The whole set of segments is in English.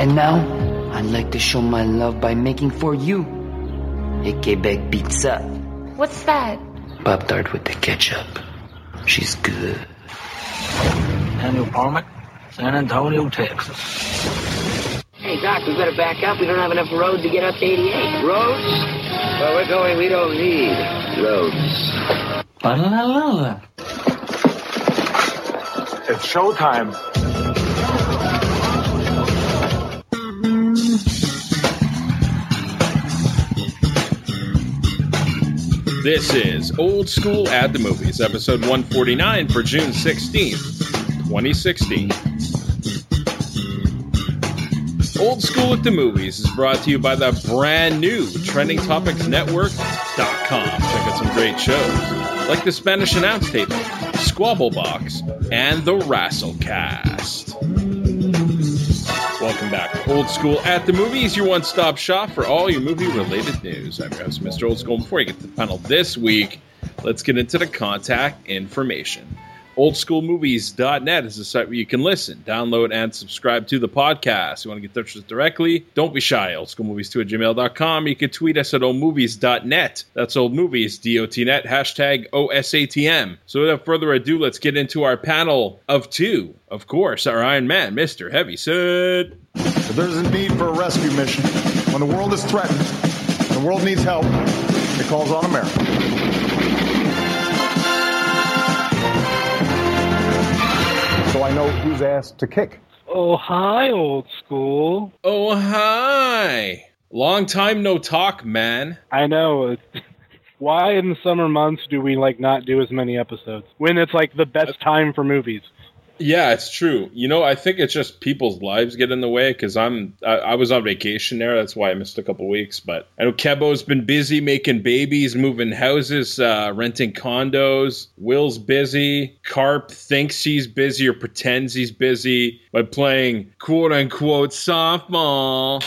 And now, I'd like to show my love by making for you a Quebec pizza. What's that? Pop-Tart with the ketchup. She's good. Daniel Parmick, San Antonio, Texas. Hey, Doc, we better back up. We don't have enough road to get up to 88. Roads? Where we're going, we don't need roads. Ba-la-la-la. It's showtime. This is Old School at the Movies, episode 149 for June 16th, 2016. Old School at the Movies is brought to you by the brand new TrendingTopicsNetwork.com. Check out some great shows, like the Spanish Announce Table, Squabble Box, and the Rasslecast. Welcome back to Old School at the Movies, your one-stop shop for all your movie-related news. I'm your host, Mr. Old School. Before you get to the panel this week, let's get into the contact information. Oldschoolmovies.net is a site where you can listen, download, and subscribe to the podcast. You want to get in touch with us directly? Don't be shy. Oldschoolmovies2@gmail.com. You can tweet us at oldmovies.net. That's oldmovies.net, hashtag OSATM. So without further ado, let's get into our panel of two. Of course, our Iron Man, Mr. Heavyset. If there's a need for a rescue mission, when the world is threatened, and the world needs help, it calls on America. So I know whose ass to kick. Oh, hi, Old School. Oh, hi. Long time no talk, man. I know. Why in the summer months do we, not do as many episodes? When it's, the best time for movies. Yeah, it's true. I think it's just people's lives get in the way, because I was on vacation there. That's why I missed a couple weeks. But I know Kebo's been busy making babies, moving houses, renting condos. Will's busy. Carp thinks he's busy or pretends he's busy by playing quote-unquote softball.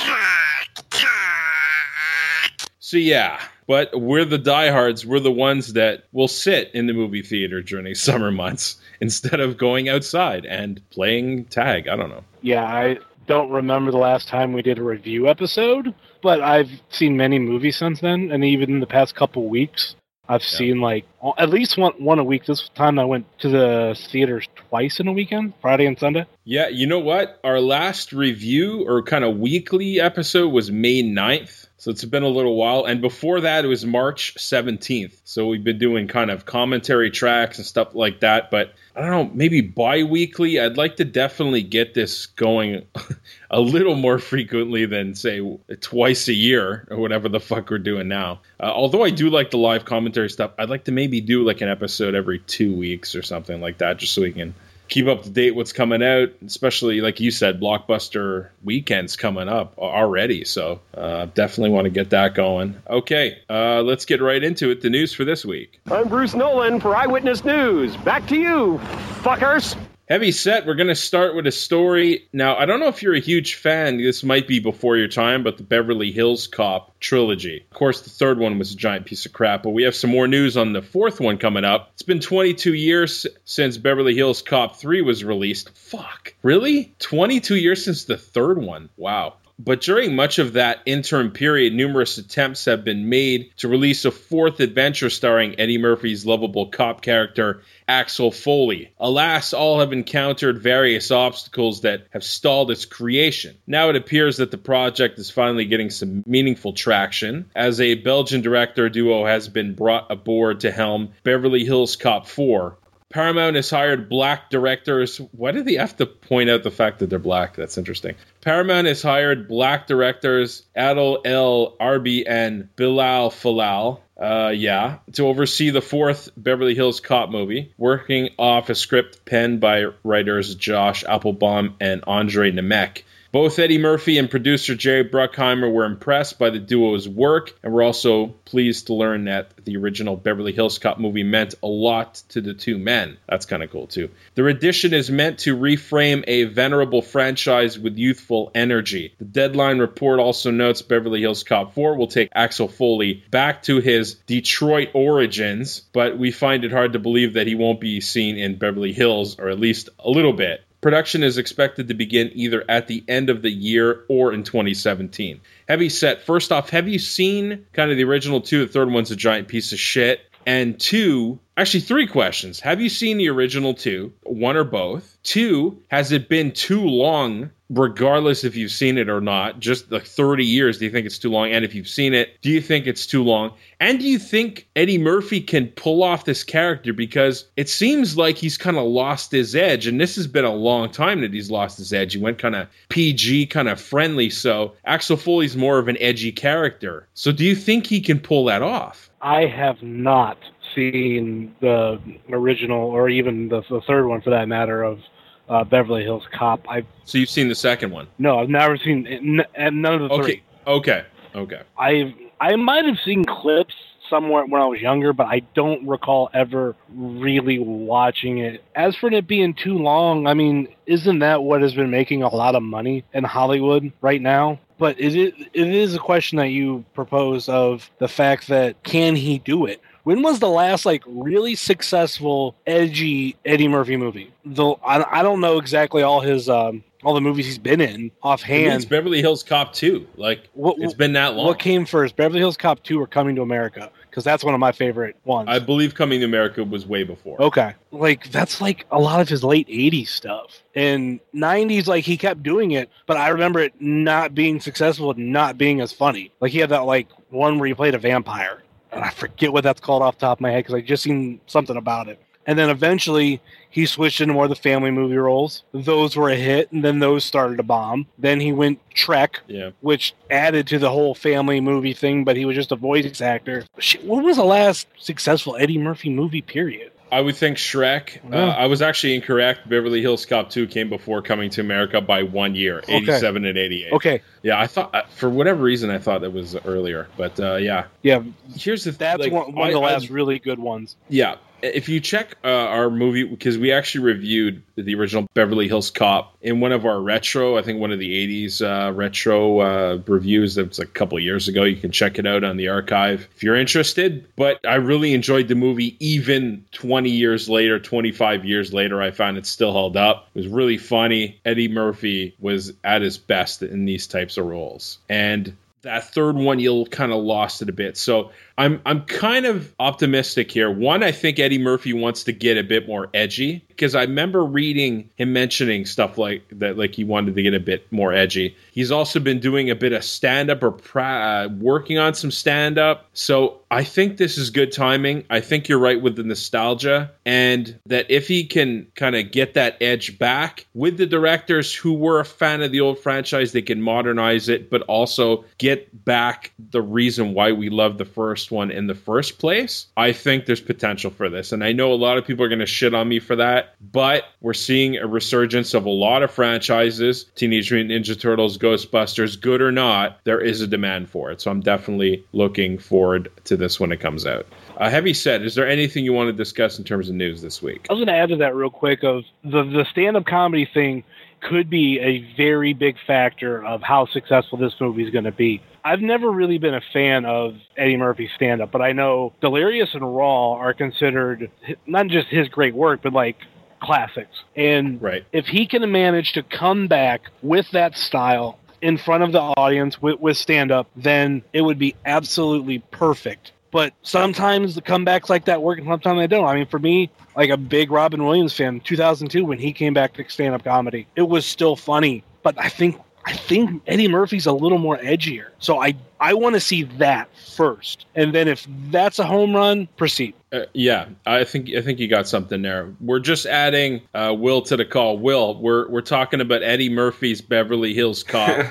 So yeah. But we're the diehards. We're the ones that will sit in the movie theater during the summer months instead of going outside and playing tag. I don't know. Yeah, I don't remember the last time we did a review episode, but I've seen many movies since then, and even in the past couple weeks, I've seen at least one a week. This time I went to the theaters twice in a weekend, Friday and Sunday. Yeah, you know what? Our last review or kind of weekly episode was May 9th. So it's been a little while. And before that, it was March 17th. So we've been doing kind of commentary tracks and stuff like that. But I don't know, maybe bi-weekly. I'd like to definitely get this going a little more frequently than, say, twice a year or whatever the fuck we're doing now. Although I do like the live commentary stuff, I'd like to maybe do an episode every 2 weeks or something like that, just so we can keep up to date what's coming out, especially, like you said, blockbuster weekends coming up already. So definitely want to get that going. Okay, let's get right into it. The news for this week. I'm Bruce Nolan for Eyewitness News. Back to you, fuckers. Heavyset, we're going to start with a story. Now, I don't know if you're a huge fan. This might be before your time, but the Beverly Hills Cop trilogy. Of course, the third one was a giant piece of crap, but we have some more news on the fourth one coming up. It's been 22 years since Beverly Hills Cop 3 was released. Fuck. Really? 22 years since the third one? Wow. But during much of that interim period, numerous attempts have been made to release a fourth adventure starring Eddie Murphy's lovable cop character, Axel Foley. Alas, all have encountered various obstacles that have stalled its creation. Now it appears that the project is finally getting some meaningful traction, as a Belgian director duo has been brought aboard to helm Beverly Hills Cop 4. Paramount has hired black directors. Why do they have to point out the fact that they're black? That's interesting. Paramount has hired black directors Adil El Arbi and Bilal Falal. To oversee the fourth Beverly Hills Cop movie, working off a script penned by writers Josh Applebaum and Andre Nemec. Both Eddie Murphy and producer Jerry Bruckheimer were impressed by the duo's work, and were also pleased to learn that the original Beverly Hills Cop movie meant a lot to the two men. That's kind of cool, too. The rendition is meant to reframe a venerable franchise with youthful energy. The Deadline report also notes Beverly Hills Cop 4 will take Axel Foley back to his Detroit origins, but we find it hard to believe that he won't be seen in Beverly Hills, or at least a little bit. Production is expected to begin either at the end of the year or in 2017. Heavy Set, first off, have you seen kind of the original 2? The third one's a giant piece of shit. And 2, actually 3 questions. Have you seen the original 2? 1 or both? 2, has it been too long, regardless if you've seen it or not? Just like 30 years, do you think it's too long? And if you've seen it, do you think it's too long? And do you think Eddie Murphy can pull off this character? Because it seems like he's kind of lost his edge, and this has been a long time that he's lost his edge. He went kind of PG, kind of friendly, so Axel Foley's more of an edgy character. So do you think he can pull that off? I have not seen the original, or even the third one for that matter, of Beverly Hills Cop. So you've seen the second one? No, I've never seen none of the three. Okay. I might have seen clips somewhere when I was younger, but I don't recall ever really watching it. As for it being too long, I mean, isn't that what has been making a lot of money in Hollywood right now? But it is a question that you propose of the fact that, can he do it? When was the last really successful, edgy Eddie Murphy movie? Though I don't know exactly all the movies he's been in offhand. It's Beverly Hills Cop 2. It's been that long. What came first, Beverly Hills Cop 2 or Coming to America? Because that's one of my favorite ones. I believe Coming to America was way before. Okay. That's a lot of his late 80s stuff. In 90s, he kept doing it, but I remember it not being successful and not being as funny. He had that, one where he played a vampire. And I forget what that's called off the top of my head because I just seen something about it. And then eventually he switched into more of the family movie roles. Those were a hit, and then those started to bomb. Then he went Trek, which added to the whole family movie thing, but he was just a voice actor. When was the last successful Eddie Murphy movie, period? I would think Shrek. Yeah. I was actually incorrect. Beverly Hills Cop 2 came before Coming to America by 1 year, 87 and 88. Okay. Yeah, I thought, for whatever reason, I thought that was earlier. But, yeah. Yeah. Here's the thing. That's one of the last really good ones. Yeah. If you check our movie, because we actually reviewed the original Beverly Hills Cop in one of our retro, I think one of the 80s retro reviews that was a couple of years ago. You can check it out on the archive if you're interested. But I really enjoyed the movie even 20 years later, 25 years later. I found it still held up. It was really funny. Eddie Murphy was at his best in these types of roles. And that third one, you'll kind of lost it a bit. So I'm kind of optimistic here. One, I think Eddie Murphy wants to get a bit more edgy, because I remember reading him mentioning stuff like that, he wanted to get a bit more edgy. He's also been doing a bit of stand-up or working on some stand-up. So I think this is good timing. I think you're right with the nostalgia, and that if he can kind of get that edge back with the directors who were a fan of the old franchise, they can modernize it, but also get back the reason why we love the first one in the first place. I think there's potential for this, and I know a lot of people are going to shit on me for that, but we're seeing a resurgence of a lot of franchises. Teenage Mutant Ninja Turtles, Ghostbusters, good or not, there is a demand for it. So I'm definitely looking forward to this when it comes out. Heavy Set, is there anything you want to discuss in terms of news this week? I was going to add to that real quick of the stand-up comedy thing could be a very big factor of how successful this movie is going to be. I've never really been a fan of Eddie Murphy's stand-up, but I know Delirious and Raw are considered not just his great work, but classics. And if he can manage to come back with that style in front of the audience with stand-up, then it would be absolutely perfect. But sometimes the comebacks like that work and sometimes they don't. I mean, for me, a big Robin Williams fan, 2002, when he came back to stand-up comedy, it was still funny. But I think Eddie Murphy's a little more edgier. So I want to see that first. And then if that's a home run, proceed. Yeah, I think you got something there. We're just adding Will to the call. Will, we're talking about Eddie Murphy's Beverly Hills Cop.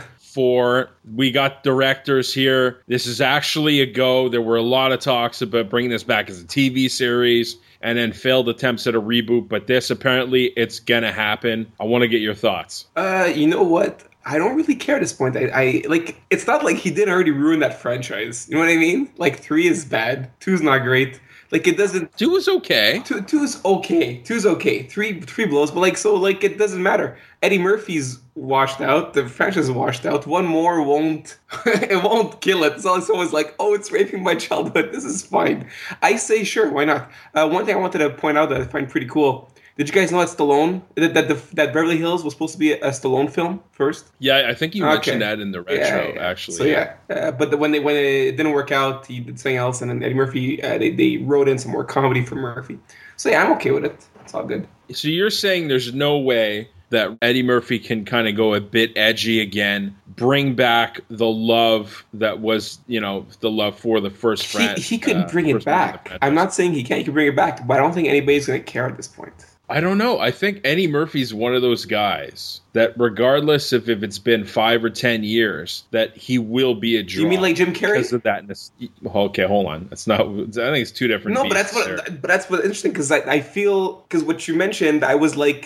We got directors here. This is actually a go. There were a lot of talks about bringing this back as a TV series and then failed attempts at a reboot. But this, apparently, it's going to happen. I want to get your thoughts. You know what? I don't really care at this point. I it's not like he did already ruin that franchise. You know what I mean? 3 is bad. 2 is not great. It doesn't... 2 is okay. 2 is okay. 2 is okay. 3 blows, but it doesn't matter. Eddie Murphy's washed out. The franchise is washed out. One more won't... it won't kill it. So someone's it's raping my childhood. This is fine. I say, sure, why not? One thing I wanted to point out that I find pretty cool. Did you guys know that Stallone that Beverly Hills was supposed to be a Stallone film first? Yeah, I think you mentioned that in the retro, actually. So but when it didn't work out, he did something else, and then Eddie Murphy they wrote in some more comedy for Murphy. So yeah, I'm okay with it. It's all good. So you're saying there's no way that Eddie Murphy can kind of go a bit edgy again, bring back the love that was, the love for the first friend. He could bring it back. I'm not saying he can't. He could bring it back, but I don't think anybody's going to care at this point. I don't know. I think Eddie Murphy's one of those guys that regardless if it's been 5 or 10 years, that he will be a draw. You mean like Jim Carrey? Because of that. Okay, hold on. That's not. I think it's two different. No, but that's what's interesting because I feel because what you mentioned, I was like,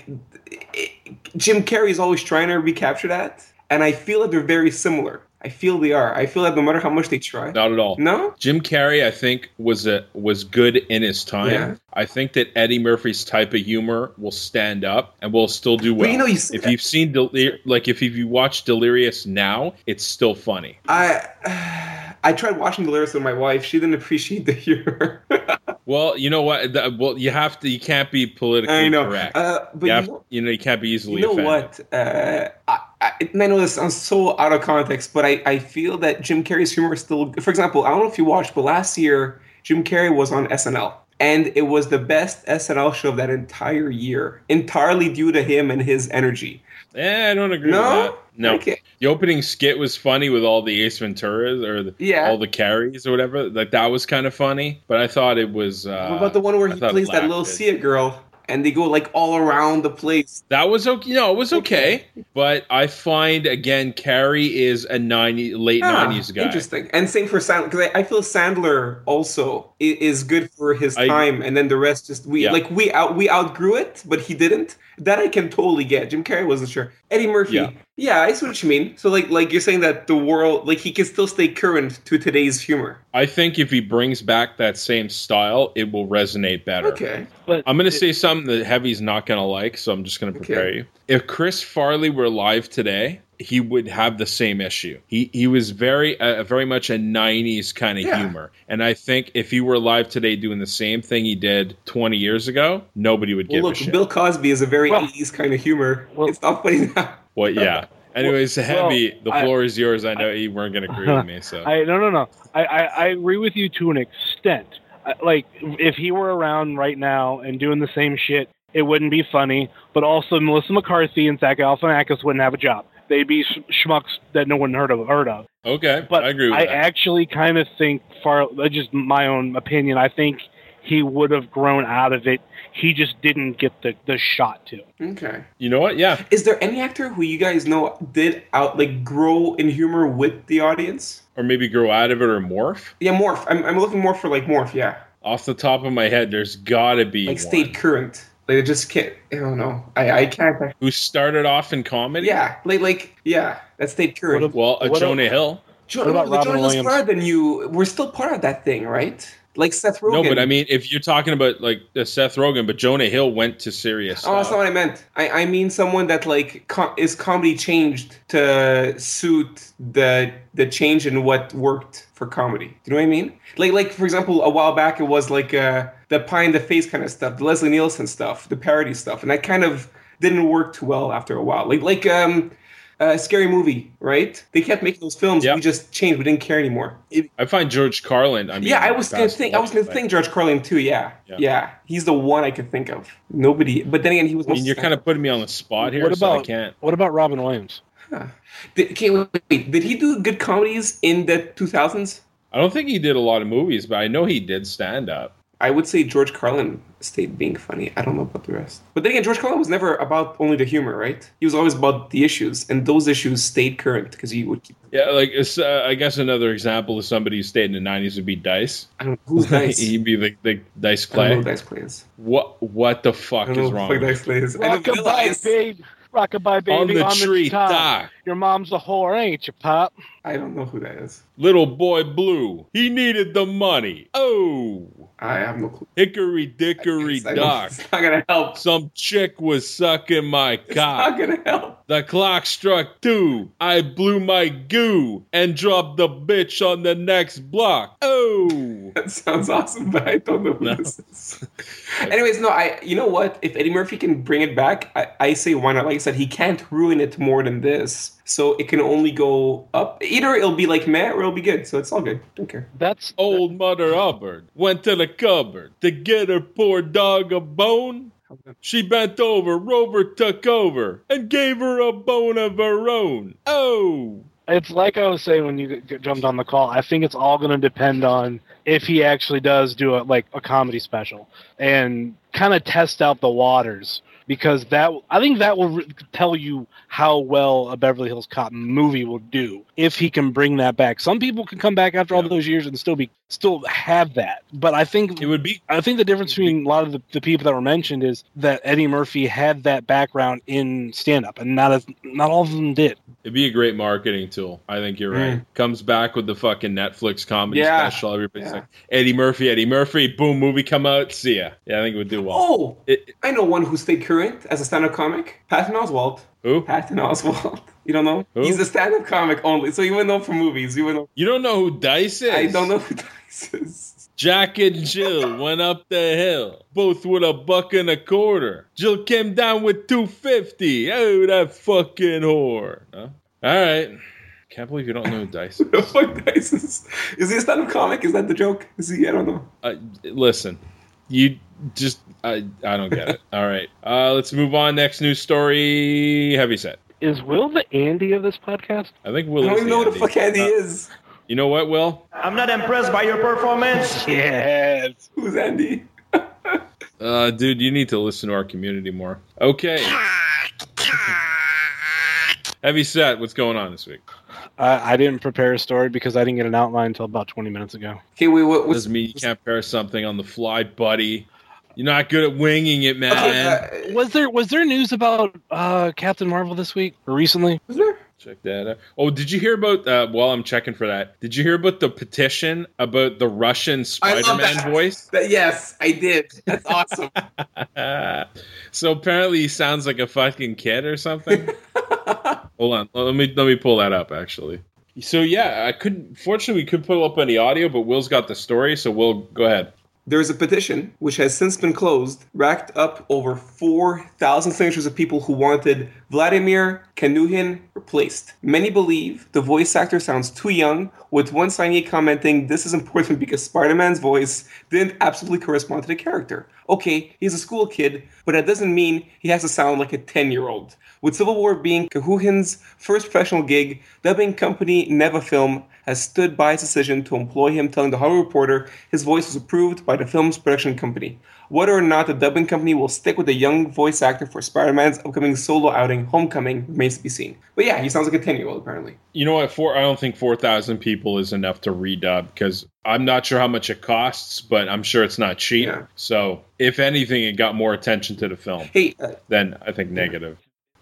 Jim Carrey is always trying to recapture that, and I feel that they're very similar. I feel they are. I feel that no matter how much they try. Not at all. No? Jim Carrey, I think, was good in his time. Yeah. I think that Eddie Murphy's type of humor will stand up and will still do well. But if you've seen if you watch Delirious now, it's still funny. I tried watching Delirious with my wife. She didn't appreciate the humor. Well, you know what? You have to. You can't be politically correct. But you can't be easily offended. What? I know this sounds so out of context, but I feel that Jim Carrey's humor is still... For example, I don't know if you watched, but last year, Jim Carrey was on SNL. And it was the best SNL show of that entire year. Entirely due to him and his energy. I don't agree with that. No. Okay. The opening skit was funny with all the Ace Venturas all the Carries or whatever. Like, that was kind of funny. But I thought it was... what about the one where he plays that little Sia girl? And they go like all around the place. That was okay. No, it was okay. But I find again, Carrey is a late 90s guy. Interesting. And same for Sandler, because I feel Sandler also is good for his time, and then the rest just we outgrew it, but he didn't. That I can totally get. Jim Carrey wasn't sure. Eddie Murphy. Yeah, I see what you mean. So like you're saying that the world, like he can still stay current to today's humor. I think if he brings back that same style, it will resonate better. Okay. But I'm going to say something that Heavy's not going to like, so I'm just going to prepare you. If Chris Farley were alive today, he would have the same issue. He was very much a 90s kind of humor. And I think if he were alive today doing the same thing he did 20 years ago, nobody would give a shit. Bill Cosby is a very 80s kind of humor. It's not funny now. Well, yeah. Anyways, Heavy, the floor is yours. I know you weren't going to agree with me. So No. I agree with you to an extent. Like, if he were around right now and doing the same shit, it wouldn't be funny. But also, Melissa McCarthy and Zach Galifianakis wouldn't have a job. They'd be schmucks that no one heard of. Okay, but I agree with that. I actually kind of think, just my own opinion, I think he would have grown out of it. He just didn't get the shot to. Okay. You know what? Yeah. Is there any actor who you guys know did grow in humor with the audience? Or maybe grow out of it or morph? Yeah, morph. I'm looking more for morph, yeah. Off the top of my head, there's gotta be stayed current. They just can't. I don't know. I can't. Who started off in comedy? Yeah, that stayed current. Jonah Hill. Jonah Hill's part than you. We're still part of that thing, right? Like Seth Rogen. No, but I mean, if you're talking about Seth Rogen, but Jonah Hill went to serious stuff. Oh, that's not what I meant. I mean someone that is comedy changed to suit the change in what worked for comedy. Do you know what I mean? Like for example, a while back it was the pie in the face kind of stuff, the Leslie Nielsen stuff, the parody stuff, and that kind of didn't work too well after a while. Scary Movie, right? They kept making those films. Yep. We just changed. We didn't care anymore. I find George Carlin. I was gonna think George Carlin too. Yeah. He's the one I could think of. Nobody. But then again, he was. You're kind of putting me on the spot here. I can't. What about Robin Williams? Huh. Did he do good comedies in the 2000s? I don't think he did a lot of movies, but I know he did stand up. I would say George Carlin stayed being funny. I don't know about the rest. But then again, George Carlin was never about only the humor, right? He was always about the issues, and those issues stayed current because he would keep... Yeah, I guess another example of somebody who stayed in the 90s would be Dice. I don't know. Who's Dice? He'd be the Dice Clay. I don't know who Dice Clay is. What the fuck is wrong with Dice Clay is. Rockabye, baby. Rockabye, baby, on the tree top. Your mom's a whore, ain't you, Pop? I don't know who that is. Little Boy Blue. He needed the money. Oh... I have no clue. Hickory dickory dock. It's not gonna help. Some chick was sucking my cock. It's not gonna help. The clock struck 2. I blew my goo and dropped the bitch on the next block. Oh, that sounds awesome, but I don't know who this is. Anyways, no, you know what? If Eddie Murphy can bring it back, I say why not? Like I said, he can't ruin it more than this. So it can only go up. Either it'll be like meh or it'll be good. So it's all good. Don't care. That's old Mother Hubbard went to the cupboard to get her poor dog a bone. She bent over, Rover took over, and gave her a bone of her own. Oh! It's like I was saying when you jumped on the call. I think it's all going to depend on if he actually does do a comedy special and kind of test out the waters. Because I think that will tell you how well a Beverly Hills Cop movie will do if he can bring that back. Some people can come back after all those years and still have that. But I think the difference between a lot of the people that were mentioned is that Eddie Murphy had that background in stand-up, and not all of them did. It'd be a great marketing tool. I think you're right. Comes back with the fucking Netflix comedy special. Everybody's like, Eddie Murphy, boom, movie come out, see ya. Yeah, I think it would do well. Oh, I know one who stayed current as a stand-up comic. Patton Oswalt. Who? Patton Oswalt. You don't know? Who? He's a stand-up comic only, so you would know from movies. You don't know who Dice is? I don't know who Dice is. Jack and Jill went up the hill, both with $1.25. Jill came down with $2.50. Oh, that fucking whore. Huh? All right. Can't believe you don't know who Dice is. Who the fuck Dice is? Is he a stand-up comic? Is that the joke? Is he? I don't know. Listen, you just... I don't get it. All right. Let's move on. Next news story. Heavyset. Is Will the Andy of this podcast? I think Will is I don't even know Andy. who the fuck Andy is. You know what, Will? I'm not impressed by your performance. Yes. Who's Andy? Dude, you need to listen to our community more. Okay. Heavyset, what's going on this week? I didn't prepare a story because I didn't get an outline until about 20 minutes ago. Okay, wait, what doesn't mean you can't prepare something on the fly, buddy. You're not good at winging it, man. Was there news about Captain Marvel this week or recently? Was there? Check that out. Oh, did you hear about, while I'm checking for that, did you hear about the petition about the Russian Spider-Man voice? Yes, I did. That's awesome. So apparently he sounds like a fucking kid or something. Hold on. Let me pull that up, actually. So yeah, fortunately we couldn't pull up any audio, but Will's got the story, so Will, go ahead. There is a petition, which has since been closed, racked up over 4,000 signatures of people who wanted Vladimir Kanuhin replaced. Many believe the voice actor sounds too young, with one signee commenting, "This is important because Spider-Man's voice didn't absolutely correspond to the character." Okay, he's a school kid, but that doesn't mean he has to sound like a 10-year-old. With Civil War being Kanuhin's first professional gig, dubbing company Nevafilm has stood by its decision to employ him, telling the Hollywood Reporter his voice was approved by the film's production company. Whether or not the dubbing company will stick with the young voice actor for Spider-Man's upcoming solo outing, Homecoming, remains to be seen. But yeah, he sounds like a 10-year-old, apparently. You know what? I don't think 4,000 people is enough to redub, because I'm not sure how much it costs, but I'm sure it's not cheap. Yeah. So, if anything, it got more attention to the film. Hey, then I think negative.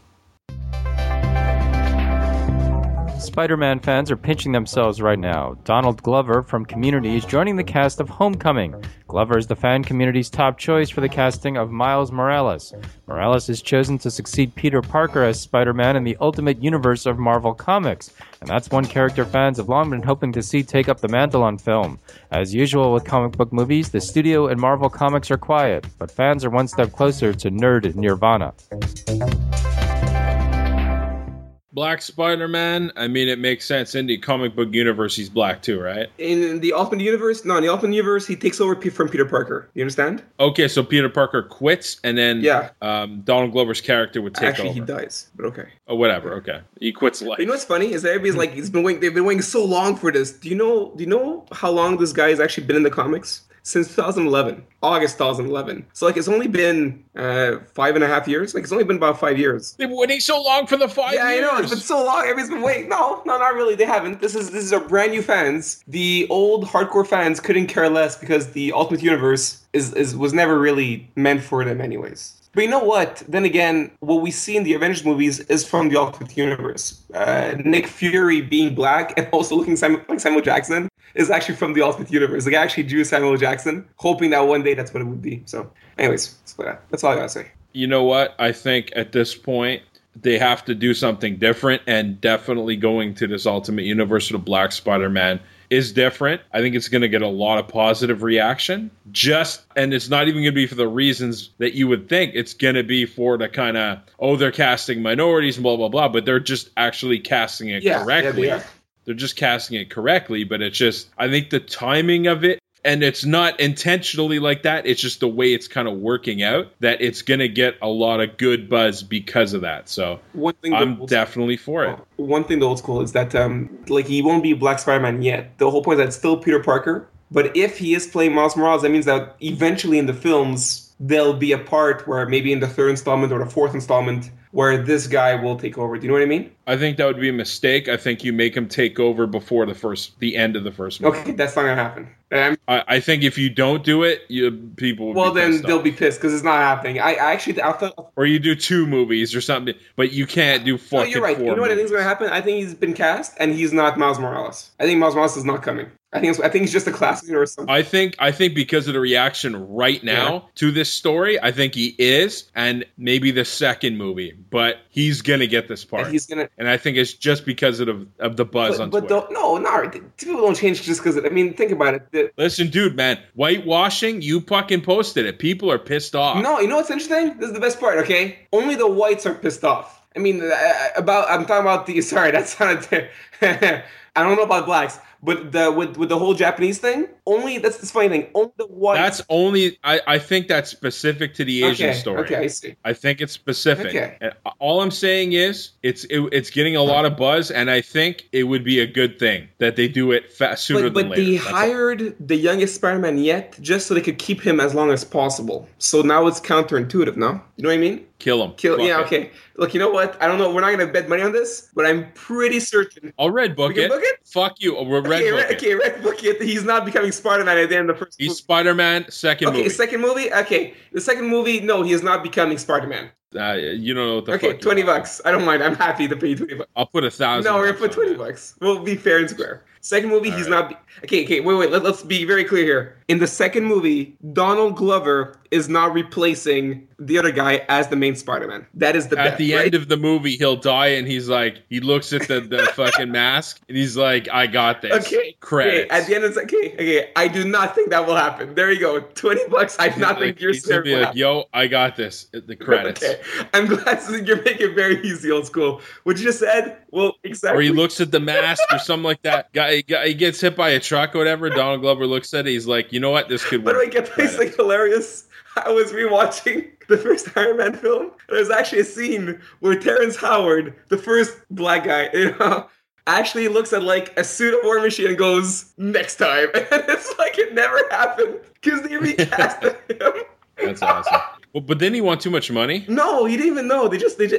Spider-Man fans are pinching themselves right now. Donald Glover from Community is joining the cast of Homecoming. Glover is the fan community's top choice for the casting of Miles Morales. Morales is chosen to succeed Peter Parker as Spider-Man in the Ultimate Universe of Marvel Comics, and that's one character fans have long been hoping to see take up the mantle on film. As usual with comic book movies, the studio and Marvel Comics are quiet, but fans are one step closer to nerd nirvana. Black Spider-Man, I mean, it makes sense. In the comic book universe, he's black too, right? In the Ultimate Universe? No, in the Ultimate Universe, he takes over from Peter Parker. You understand? Okay, so Peter Parker quits, and then Donald Glover's character would take over. Actually, he dies, but okay. Oh, whatever, okay. He quits life. You know what's funny? Is that everybody's like, they've been waiting so long for this. Do you know how long this guy has actually been in the comics? Since 2011, August 2011. So like it's only been 5.5 years. Like it's only been about 5 years. They've been waiting so long for the 5 years. Yeah, I know. It's been so long. Everybody's been waiting. No, not really. They haven't. This is our brand new fans. The old hardcore fans couldn't care less because the Ultimate Universe was never really meant for them anyways. But you know what? Then again, what we see in the Avengers movies is from the Ultimate Universe. Nick Fury being black and also looking like Samuel Jackson is actually from the Ultimate Universe. Like, I actually drew Samuel Jackson, hoping that one day that's what it would be. So, anyways, that's all I gotta say. You know what? I think at this point, they have to do something different, and definitely going to this Ultimate Universe with Black Spider-Man is different. I think it's going to get a lot of positive reaction. And it's not even going to be for the reasons that you would think. It's going to be for the kind of, they're casting minorities and blah, blah, blah, but they're just actually casting it correctly. Yeah, they're just casting it correctly, but it's just, I think the timing of it, and it's not intentionally like that. It's just the way it's kind of working out that it's going to get a lot of good buzz because of that. So I'm definitely for it. One thing the old school is that he won't be Black Spider-Man yet. The whole point is that it's still Peter Parker. But if he is playing Miles Morales, that means that eventually in the films, there'll be a part where maybe in the third installment or the fourth installment where this guy will take over. Do you know what I mean? I think that would be a mistake. I think you make him take over before the end of the first movie. Okay, that's not going to happen. I think if you don't do it, people will be pissed they'll be pissed because it's not happening. I thought... Or you do 2 movies or something, but you can't do fucking 4 you're right. 4 You know what I think is going to happen? I think he's been cast and he's not Miles Morales. I think Miles Morales is not coming. I think it's just a classic or something. I think because of the reaction right now to this story, I think he is, and maybe the second movie, but he's gonna get this part. And I think it's just because of the buzz on Twitter. People don't change just because. Think about it. Listen, dude, man, whitewashing. You fucking posted it. People are pissed off. No, you know what's interesting? This is the best part. Okay, only the whites are pissed off. I'm talking about the. Sorry, that sounded. I don't know about blacks. But with the whole Japanese thing, that's the funny thing. Only the white. That's only. I think that's specific to the Asian story. Okay, I see. I think it's specific. Okay. And all I'm saying is it's getting a lot of buzz, and I think it would be a good thing that they do it sooner than later. But they hired the youngest Spider-Man yet just so they could keep him as long as possible. So now it's counterintuitive, no? You know what I mean? Kill him. Yeah, okay. Look, you know what? I don't know. We're not going to bet money on this, but I'm pretty certain. I'll red book it. Fuck you. We're red book it. Okay, red book it. He's not becoming Spider-Man at the end of the first movie. He's Spider-Man, second movie. Okay, second movie? Okay. The second movie, no, he is not becoming Spider-Man. You don't know what the fuck. Okay, $20. I don't mind. I'm happy to pay you $20. I'll put 1,000. No, we're going to put $20. We'll be fair and square. Second movie, he's not... Okay, wait. Let's be very clear here. In the second movie, Donald Glover is not replacing the other guy as the main Spider-Man. That is the bet, At the end of the movie, he'll die, and he's like... He looks at the fucking mask, and he's like, I got this. Okay. Credits. At the end, it's okay. I do not think that will happen. There you go. $20. I do not think you're serious. He's gonna be like, yo, I got this. The credits. Okay. I'm glad you're making it very easy, old school. What you just said, well, exactly. Or he looks at the mask or something like that. He gets hit by a truck or whatever. Donald Glover looks at it. He's like, you know what? This could work. But I get this like hilarious. I was rewatching the first Iron Man film. There's actually a scene where Terrence Howard, the first black guy, actually looks at like a suit of War Machine and goes, next time. And it's like it never happened because they recast him. That's awesome. Well, but didn't he want too much money? No, he didn't even know.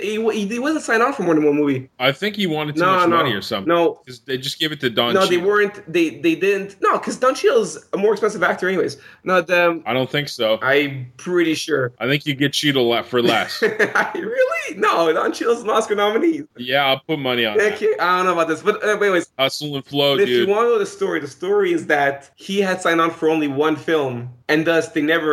He wasn't signed on for more than one movie. I think he wanted too much money or something. No, they just gave it to Don. No, Cheadle. they weren't. They didn't. No, because Don Cheadle's a more expensive actor, anyways. No, I don't think so. I'm pretty sure. I think you get Cheadle for less. Really? No, Don Cheadle's an Oscar nominee. Yeah, I'll put money on that. I don't know about this, but anyways. Hustle and flow, dude. If you want to know the story is that he had signed on for only one film, and thus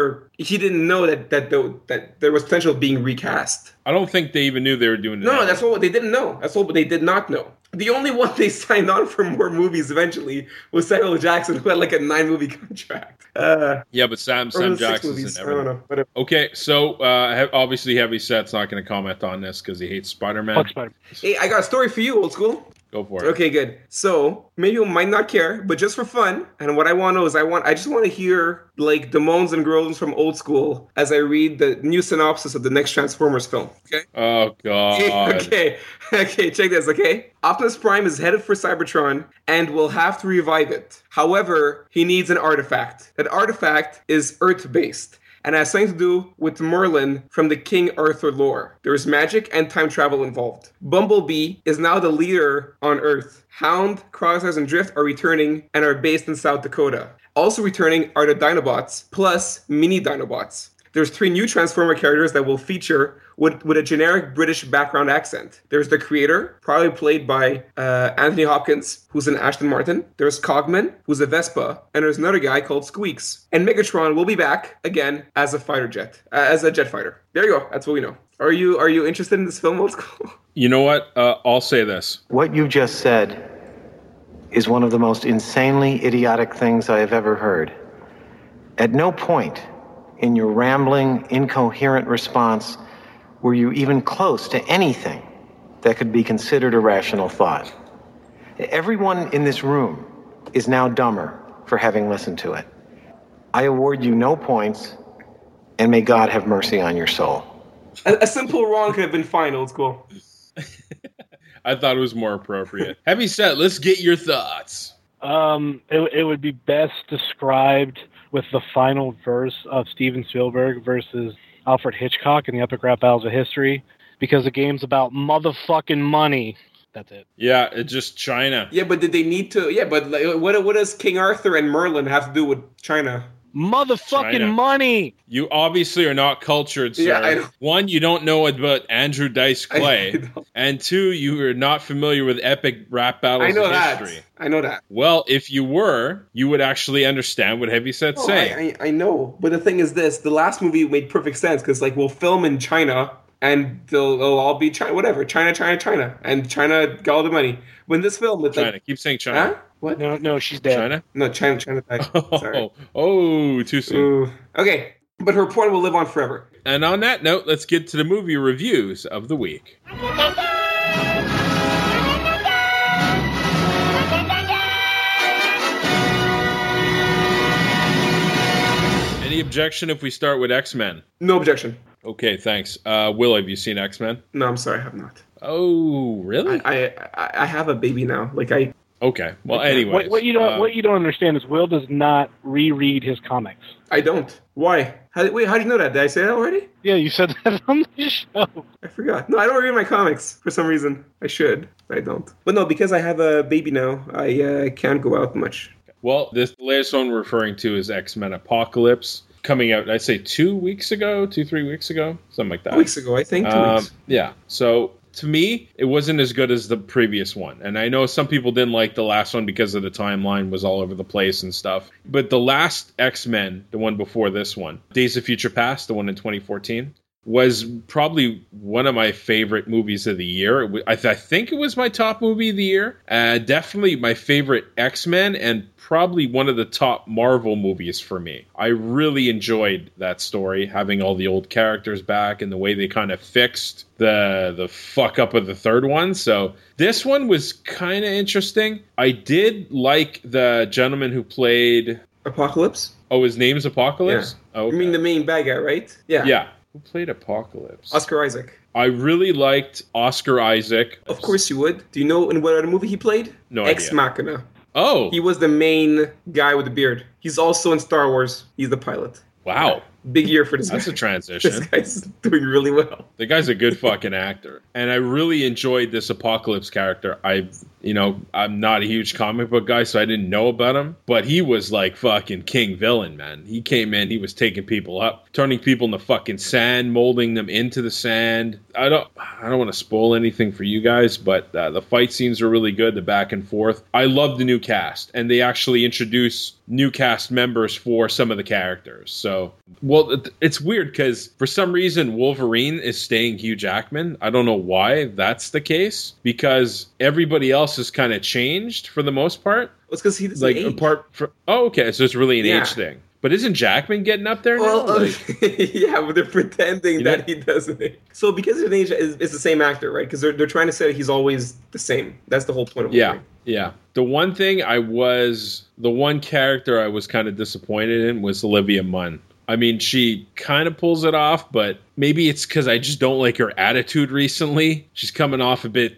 he didn't know that there was potential of being recast. I don't think they even knew they were doing it. No, that's what they didn't know. That's what they did not know. The only one they signed on for more movies eventually was Samuel Jackson, who had like a 9-movie contract. Yeah, but Sam Jackson's in everything. I don't know. Okay, so obviously Heavy Set's not going to comment on this because he hates Spider-Man. Fuck Spider-Man. Hey, I got a story for you, old school. Go for it. Okay, good. So maybe you might not care, but just for fun, and what I want to know is I just want to hear like the moans and groans from old school as I read the new synopsis of the next Transformers film. Okay. Oh God. Okay. Check this. Okay. Optimus Prime is headed for Cybertron and will have to revive it. However, he needs an artifact. That artifact is Earth-based and has something to do with Merlin from the King Arthur lore. There is magic and time travel involved. Bumblebee is now the leader on Earth. Hound, Crosshair, and Drift are returning and are based in South Dakota. Also returning are the Dinobots, plus mini Dinobots. There's 3 new Transformer characters that will feature with a generic British background accent. There's the Creator, probably played by Anthony Hopkins, who's an Aston Martin. There's Cogman, who's a Vespa, and there's another guy called Squeaks. And Megatron will be back again as a fighter jet, as a jet fighter. There you go. That's what we know. Are you interested in this film, Old School? You know what? I'll say this. What you just said is one of the most insanely idiotic things I have ever heard. At no point in your rambling, incoherent response were you even close to anything that could be considered a rational thought. Everyone in this room is now dumber for having listened to it. I award you no points, and may God have mercy on your soul. A simple wrong could have been fine, Old School. I thought it was more appropriate. Heavy set, let's get your thoughts. It would be best described with the final verse of Steven Spielberg versus Alfred Hitchcock in the Epic Rap Battles of History, because the game's about motherfucking money. That's it. Yeah, it's just China. Yeah, but did they need to? Yeah, but like, what does King Arthur and Merlin have to do with China? Motherfucking China. Money! You obviously are not cultured, sir. Yeah, I know. 1, you don't know about Andrew Dice Clay. And 2, you are not familiar with Epic Rap Battles of History. I know that. Well, if you were, you would actually understand what Heavyset's saying. I know. But the thing is this. The last movie made perfect sense because like we'll film in China and they'll all be China, whatever. China. And China got all the money. When this film... It's China. Like, Keep saying China. Huh? What? No, she's dead. China? No, China died. Sorry. Too soon. Ooh. Okay, but her point will live on forever. And on that note, let's get to the movie reviews of the week. Any objection if we start with X-Men? No objection. Okay, thanks. Will, have you seen X-Men? No, I'm sorry, I have not. Oh, really? I have a baby now. Okay. Well, anyway. What you don't understand is Will does not reread his comics. I don't. Why? How'd you know that? Did I say that already? Yeah, you said that on the show. I forgot. No, I don't read my comics for some reason. I should, but I don't. But no, because I have a baby now, I can't go out much. Well, this latest one we're referring to is X-Men Apocalypse, coming out, I'd say 3 weeks ago, something like that. 2 weeks ago, I think. 2 weeks. Yeah. So to me, it wasn't as good as the previous one. And I know some people didn't like the last one because of the timeline was all over the place and stuff. But the last X-Men, the one before this one, Days of Future Past, the one in 2014, was probably one of my favorite movies of the year. I think it was my top movie of the year. Definitely my favorite X-Men and probably one of the top Marvel movies for me. I really enjoyed that story, having all the old characters back and the way they kind of fixed the fuck up of the third one. So this one was kind of interesting. I did like the gentleman who played... Apocalypse? Oh, his name's Apocalypse? Yeah. Okay. You mean the main bad guy, right? Yeah. Yeah. Who played Apocalypse? Oscar Isaac. I really liked Oscar Isaac. Of course you would. Do you know in what other movie he played? No Ex idea. Machina. Oh. He was the main guy with the beard. He's also in Star Wars. He's the pilot. Wow. Big year for this guy. That's a transition. This guy's doing really well. The guy's a good fucking actor. And I really enjoyed this Apocalypse character. I'm not a huge comic book guy, so I didn't know about him. But he was like fucking king villain, man. He came in, he was taking people up, turning people into fucking sand, molding them into the sand. I don't want to spoil anything for you guys, but the fight scenes are really good, the back and forth. I love the new cast, and they actually introduce new cast members for some of the characters. So, well, it's weird because for some reason Wolverine is staying Hugh Jackman. I don't know why that's the case, because everybody else has kind of changed for the most part. It's because he doesn't age. Apart from, okay, so it's really an age thing. But isn't Jackman getting up there now? Yeah, but they're pretending that he doesn't age. So because his age is the same actor, right? Because they're trying to say that he's always the same. That's the whole point of Wolverine. Yeah. The one character I was kind of disappointed in was Olivia Munn. I mean, she kind of pulls it off, but maybe it's because I just don't like her attitude recently. She's coming off a bit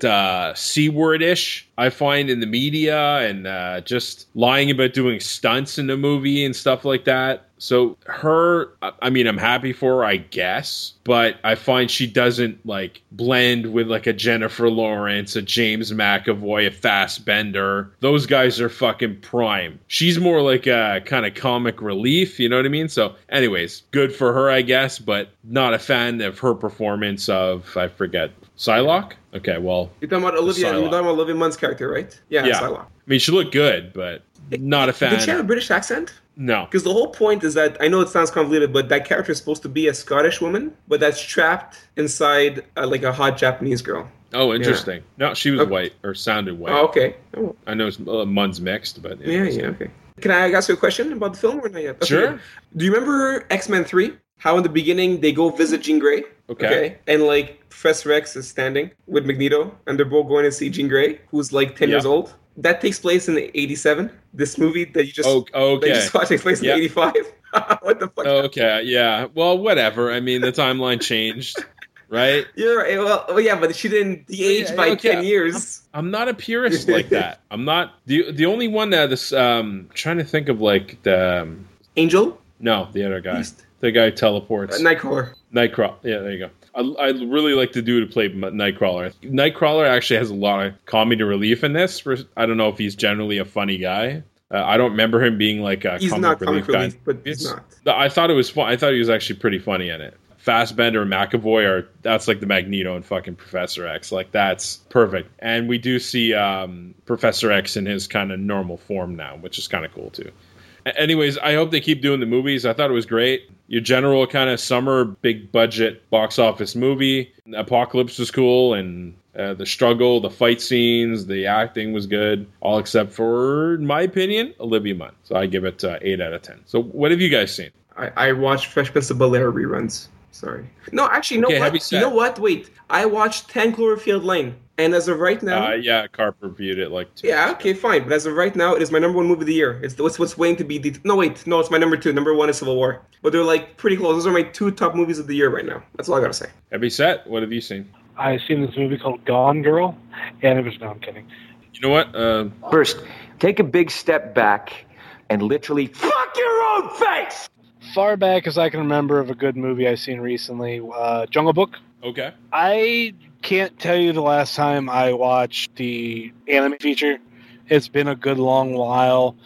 C-word-ish, I find, in the media, and just lying about doing stunts in the movie and stuff like that. So her, I mean, I'm happy for her, I guess, but I find she doesn't like blend with like a Jennifer Lawrence, a James McAvoy, a Fassbender. Those guys are fucking prime. She's more like a kind of comic relief, you know what I mean? So anyways, good for her, I guess, but not a fan of her performance of, I forget, Psylocke? Okay, well. You're talking about Olivia Munn's character, right? Yeah. Psylocke. I mean, she looked good, but not a fan. Did she have a British accent? No. Because the whole point is that, I know it sounds convoluted, but that character is supposed to be a Scottish woman, but that's trapped inside like a hot Japanese girl. Oh, interesting. Yeah. No, she was white, or sounded white. Oh, okay. Oh. I know Munn's mixed, but... Yeah, okay. Can I ask you a question about the film or not yet? Okay. Sure. Do you remember X-Men 3? How in the beginning they go visit Jean Grey? Okay. And like Professor X is standing with Magneto, and they're both going to see Jean Grey, who's like 10 years old. That takes place in 87. This movie that you just watched takes place in 85. What the fuck? Okay, yeah. Well, whatever. I mean, the timeline changed, right? You're right. Well, yeah, but she didn't de-age by 10 years. I'm not a purist like that. I'm not the only one that this. Trying to think of like the Angel. No, the other guy. Beast. The guy who teleports. Nightcrawler. Nightcrawler. Yeah, there you go. I really like the dude who played Nightcrawler. Nightcrawler actually has a lot of comedy relief in this. I don't know if he's generally a funny guy. I don't remember him being like a comic relief guy. But he's not. I thought it was fun. I thought he was actually pretty funny in it. Fassbender and McAvoy that's like the Magneto and fucking Professor X. Like, that's perfect. And we do see Professor X in his kind of normal form now, which is kind of cool too. Anyways, I hope they keep doing the movies. I thought it was great. Your general kind of summer, big budget box office movie. Apocalypse was cool, and the struggle, the fight scenes, the acting was good. All except for, in my opinion, Olivia Munn. So I give it 8 out of 10. So what have you guys seen? I watched Fresh Prince of Bel-Air reruns. Sorry. No, actually, what? You know what? Wait. I watched 10 Cloverfield Lane. And as of right now... Carp reviewed it like 2 Yeah, okay, fine. But as of right now, it is my number 1 movie of the year. It's what's waiting to be... No, it's my number 2. Number 1 is Civil War. But they're like pretty close. Those are my 2 top movies of the year right now. That's all I gotta say. Heavy Set, what have you seen? I've seen this movie called Gone Girl, and it was... No, I'm kidding. You know what? First, take a big step back and literally fuck your own face! Far back as I can remember of a good movie I've seen recently, Jungle Book. Okay. I can't tell you the last time I watched the anime feature. It's been a good long while.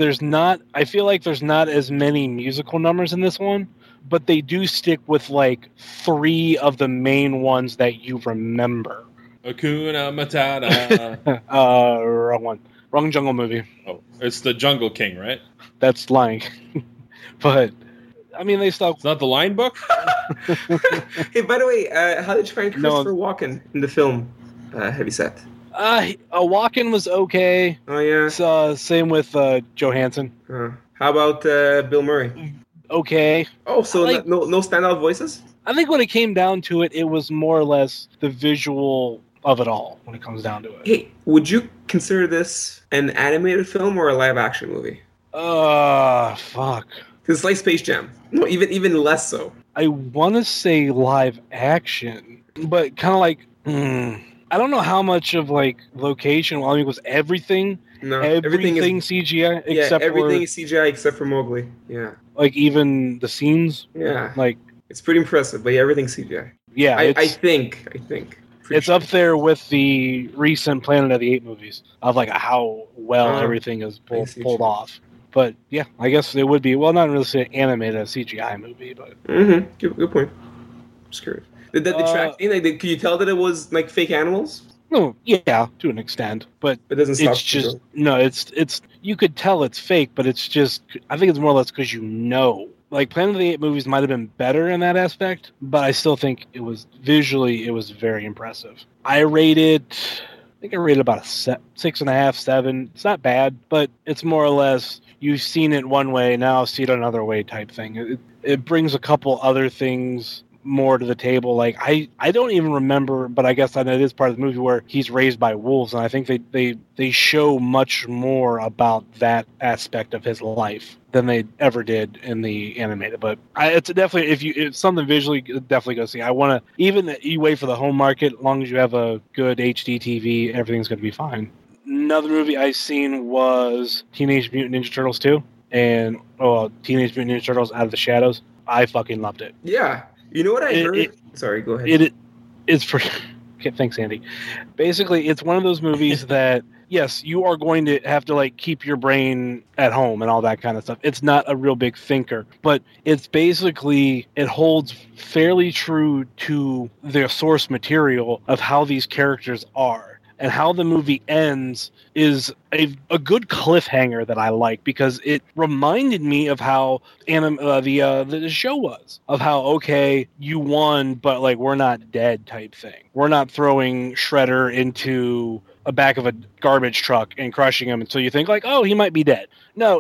I feel like there's not as many musical numbers in this one, but they do stick with like 3 of the main ones that you remember. Hakuna Matata. Wrong one. Wrong Jungle movie. Oh, it's the Jungle King, right? That's lying. But I mean, they stopped. It's not the Lion Book? Hey, by the way, how did you find Christopher Walken in the film Heavy Set? Walken was okay. Oh, yeah? Same with Johansson. How about Bill Murray? Okay. Oh, so no standout voices? I think when it came down to it, it was more or less the visual of it all when it comes down to it. Hey, would you consider this an animated film or a live-action movie? Fuck. It's like Space Jam. No, even less so. I want to say live action, but kind of like, I don't know how much of like location. Well, I mean, was everything? No, everything is CGI except everything is CGI except for Mowgli. Yeah, like even the scenes. Yeah, like it's pretty impressive, but everything's CGI. Yeah, I think. It's up there with the recent Planet of the Apes movies of like how well everything is pulled off. But yeah, I guess it would be not really say animated a CGI movie, but good point. I'm scared. Did that detract? Could you tell that it was like fake animals? No, yeah, to an extent, but it doesn't stop. It's just it's you could tell it's fake, but it's just I think it's more or less because like Planet of the Apes movies might have been better in that aspect, but I still think it was very impressive. I think I rated about a 6.5, 7. It's not bad, but it's more or less you've seen it one way, now see it another way type thing. It brings a couple other things more to the table. Like I don't even remember, but I guess I know it is part of the movie where he's raised by wolves, and I think they show much more about that aspect of his life than they ever did in the animated. But it's definitely, if it's something visually, definitely go see. I want to, even you wait for the home market, as long as you have a good HD TV, everything's going to be fine. Another movie I seen was Teenage Mutant Ninja Turtles 2 and Teenage Mutant Ninja Turtles Out of the Shadows. I fucking loved it. Yeah. You know what I heard? Sorry, go ahead. It's for... Okay, thanks, Andy. Basically, it's one of those movies that, yes, you are going to have to like keep your brain at home and all that kind of stuff. It's not a real big thinker, but it's basically, it holds fairly true to the source material of how these characters are. And how the movie ends is a good cliffhanger that I like, because it reminded me of how the show was. Of how, okay, you won, but like we're not dead type thing. We're not throwing Shredder into a back of a garbage truck and crushing him until you think like, oh, he might be dead. No,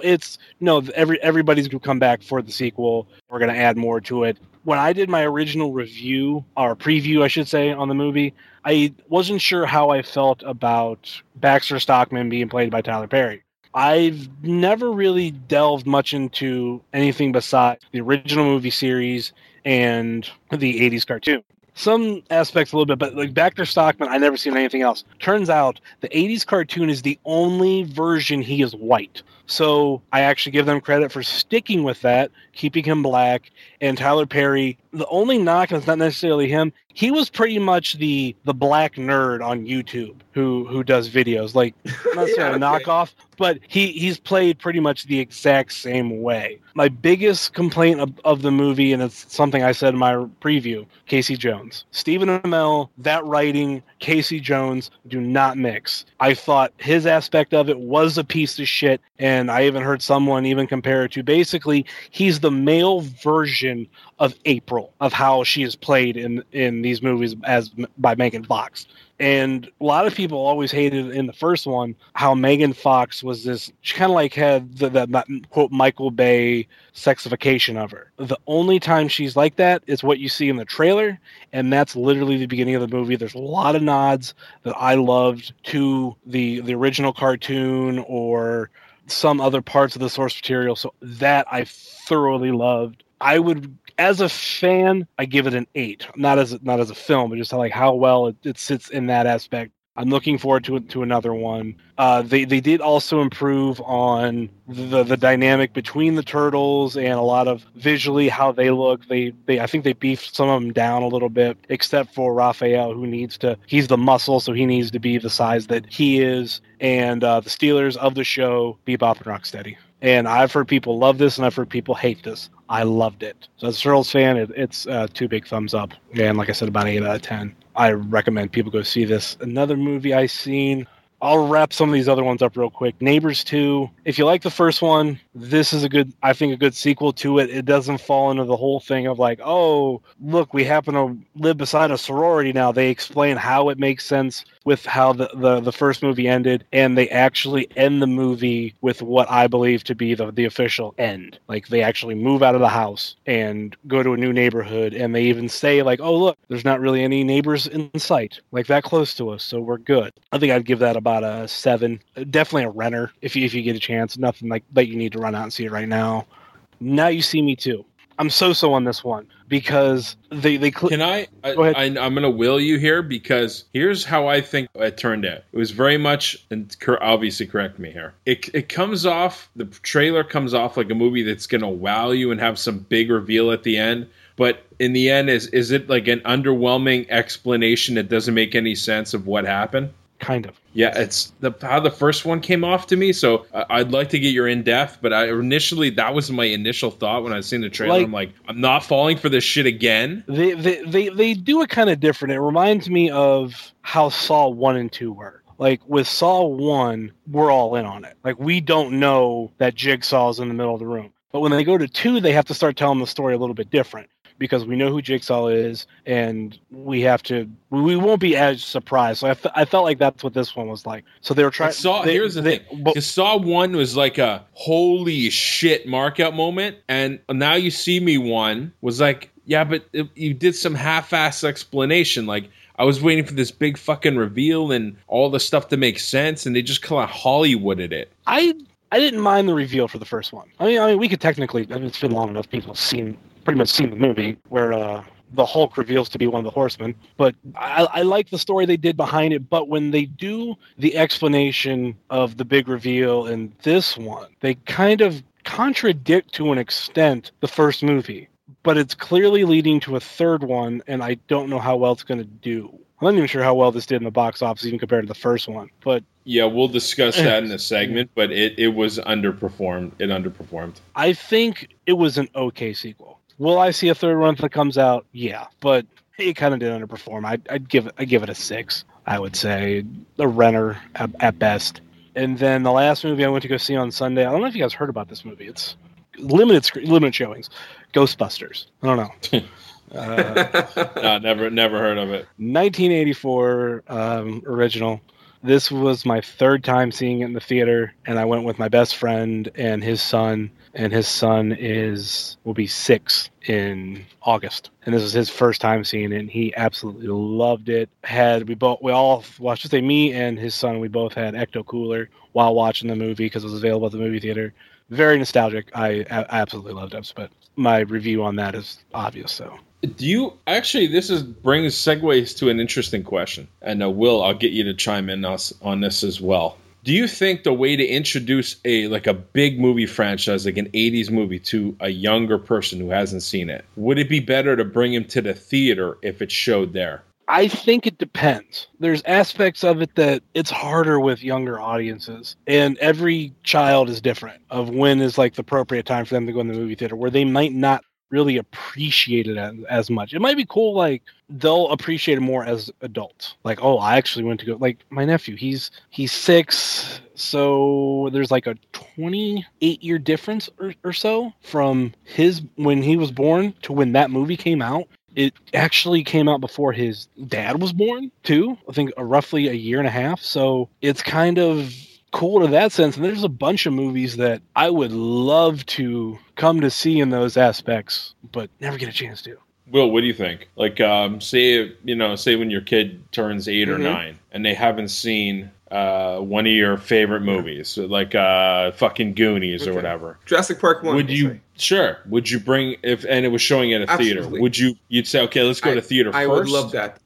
everybody's going to come back for the sequel. We're going to add more to it. When I did my original review, or preview, I should say, on the movie, I wasn't sure how I felt about Baxter Stockman being played by Tyler Perry. I've never really delved much into anything besides the original movie series and the 80s cartoon. Some aspects a little bit, but like Baxter Stockman, I never seen anything else. Turns out the 80s cartoon is the only version he is white. So I actually give them credit for sticking with that, keeping him black. And Tyler Perry, the only knock, and it's not necessarily him, he was pretty much the black nerd on YouTube who does videos. Like, not necessarily a knockoff, but he's played pretty much the exact same way. My biggest complaint of the movie, and it's something I said in my preview, Casey Jones. Stephen Amell, that writing, Casey Jones, do not mix. I thought his aspect of it was a piece of shit, and I even heard someone even compare it to, basically, he's the male version of April, of how she is played in these movies as by Megan Fox. And a lot of people always hated in the first one how Megan Fox was this, she kind of like had the quote Michael Bay sexification of her. The only time she's like that is what you see in the trailer, and that's literally the beginning of the movie. There's a lot of nods that I loved to the original cartoon or some other parts of the source material, so that I thoroughly loved. I would, as a fan, I give it an 8. Not as a film, but just like how well it sits in that aspect. I'm looking forward to another one. They did also improve on the dynamic between the turtles and a lot of visually how they look. I think they beefed some of them down a little bit, except for Raphael, he's the muscle, so he needs to be the size that he is. And the Steelers of the show, Bebop and Rocksteady. And I've heard people love this, and I've heard people hate this. I loved it. So as a Turtles fan, it's 2 big thumbs up. And like I said, about 8 out of 10. I recommend people go see this. Another movie I seen, I'll wrap some of these other ones up real quick. Neighbors 2. If you like the first one, this is a good sequel to it. It doesn't fall into the whole thing of like, oh, look, we happen to live beside a sorority now. They explain how it makes sense with how the first movie ended, and they actually end the movie with what I believe to be the official end. Like, they actually move out of the house and go to a new neighborhood, and they even say like, oh, look, there's not really any neighbors in sight, like that close to us, so we're good. I think I'd give that about a 7. Definitely a renter if you get a chance. Nothing like that you need to run out and see it right now. Now You See Me Too. I'm so on this one because they Can I? Go ahead. I'm going to will you here because here's how I think it turned out. It was very much, and obviously correct me here. It comes off, the trailer comes off like a movie that's going to wow you and have some big reveal at the end. But in the end, is it like an underwhelming explanation that doesn't make any sense of what happened? Kind of. Yeah, it's how the first one came off to me. So I'd like to get your in-depth, but that was my initial thought when I seen the trailer. I'm like, I'm not falling for this shit again. They do it kind of different. It reminds me of how Saw 1 and 2 were. Like, with Saw 1, we're all in on it. Like, we don't know that Jigsaw's in the middle of the room. But when they go to 2, they have to start telling the story a little bit different. Because we know who Jigsaw is, and we won't be as surprised. So I felt like that's what this one was like. So they were trying. Here's the thing: because Saw 1 was like a holy shit markout moment, and Now You See Me 1 was like, Yeah, but you did some half-ass explanation. Like, I was waiting for this big fucking reveal and all the stuff to make sense, and they just kind of Hollywooded it. I didn't mind the reveal for the first one. I mean, we could technically. I mean, it's been long enough. People have pretty much seen the movie where the Hulk reveals to be one of the Horsemen. But I like the story they did behind it. But when they do the explanation of the big reveal in this one, they kind of contradict to an extent the first movie. But it's clearly leading to a third one, and I don't know how well it's going to do. I'm not even sure how well this did in the box office, even compared to the first one. But yeah, we'll discuss that in a segment, but it was underperformed. It underperformed. I think it was an okay sequel. Will I see a third one that comes out? Yeah, but it kind of did underperform. I'd give it a 6. I would say a Renner at best. And then the last movie I went to go see on Sunday. I don't know if you guys heard about this movie. It's limited showings. Ghostbusters. I don't know. No, never heard of it. 1984 original. This was my third time seeing it in the theater, and I went with my best friend and his son. And his son will be 6 in August, and this was his first time seeing it. And he absolutely loved it. We all watched. Just say me and his son. We both had Ecto Cooler while watching the movie because it was available at the movie theater. Very nostalgic. I absolutely loved it. But my review on that is obvious. So. Do you actually? Brings segues to an interesting question, and Will, I'll get you to chime in on this as well. Do you think the way to introduce a big movie franchise, like an 80s movie, to a younger person who hasn't seen it, would it be better to bring him to the theater if it showed there? I think it depends. There's aspects of it that it's harder with younger audiences, and every child is different of when is like the appropriate time for them to go in the movie theater, where they might not really appreciate it as much. It might be cool, like they'll appreciate it more as adults. Like, oh, I actually went to go. Like my nephew, he's 6, so there's like a 28-year difference or so from when he was born to when that movie came out. It actually came out before his dad was born too. I think roughly a year and a half. So it's kind of cool to that sense. And there's a bunch of movies that I would love to come to see in those aspects, but never get a chance to. Will, what do you think? Like, say when your kid turns 8 or 9 and they haven't seen one of your favorite movies, like fucking Goonies or whatever. Jurassic Park 1. Would you bring and it was showing at a theater? You'd say, okay, let's go to theater first? I would love that.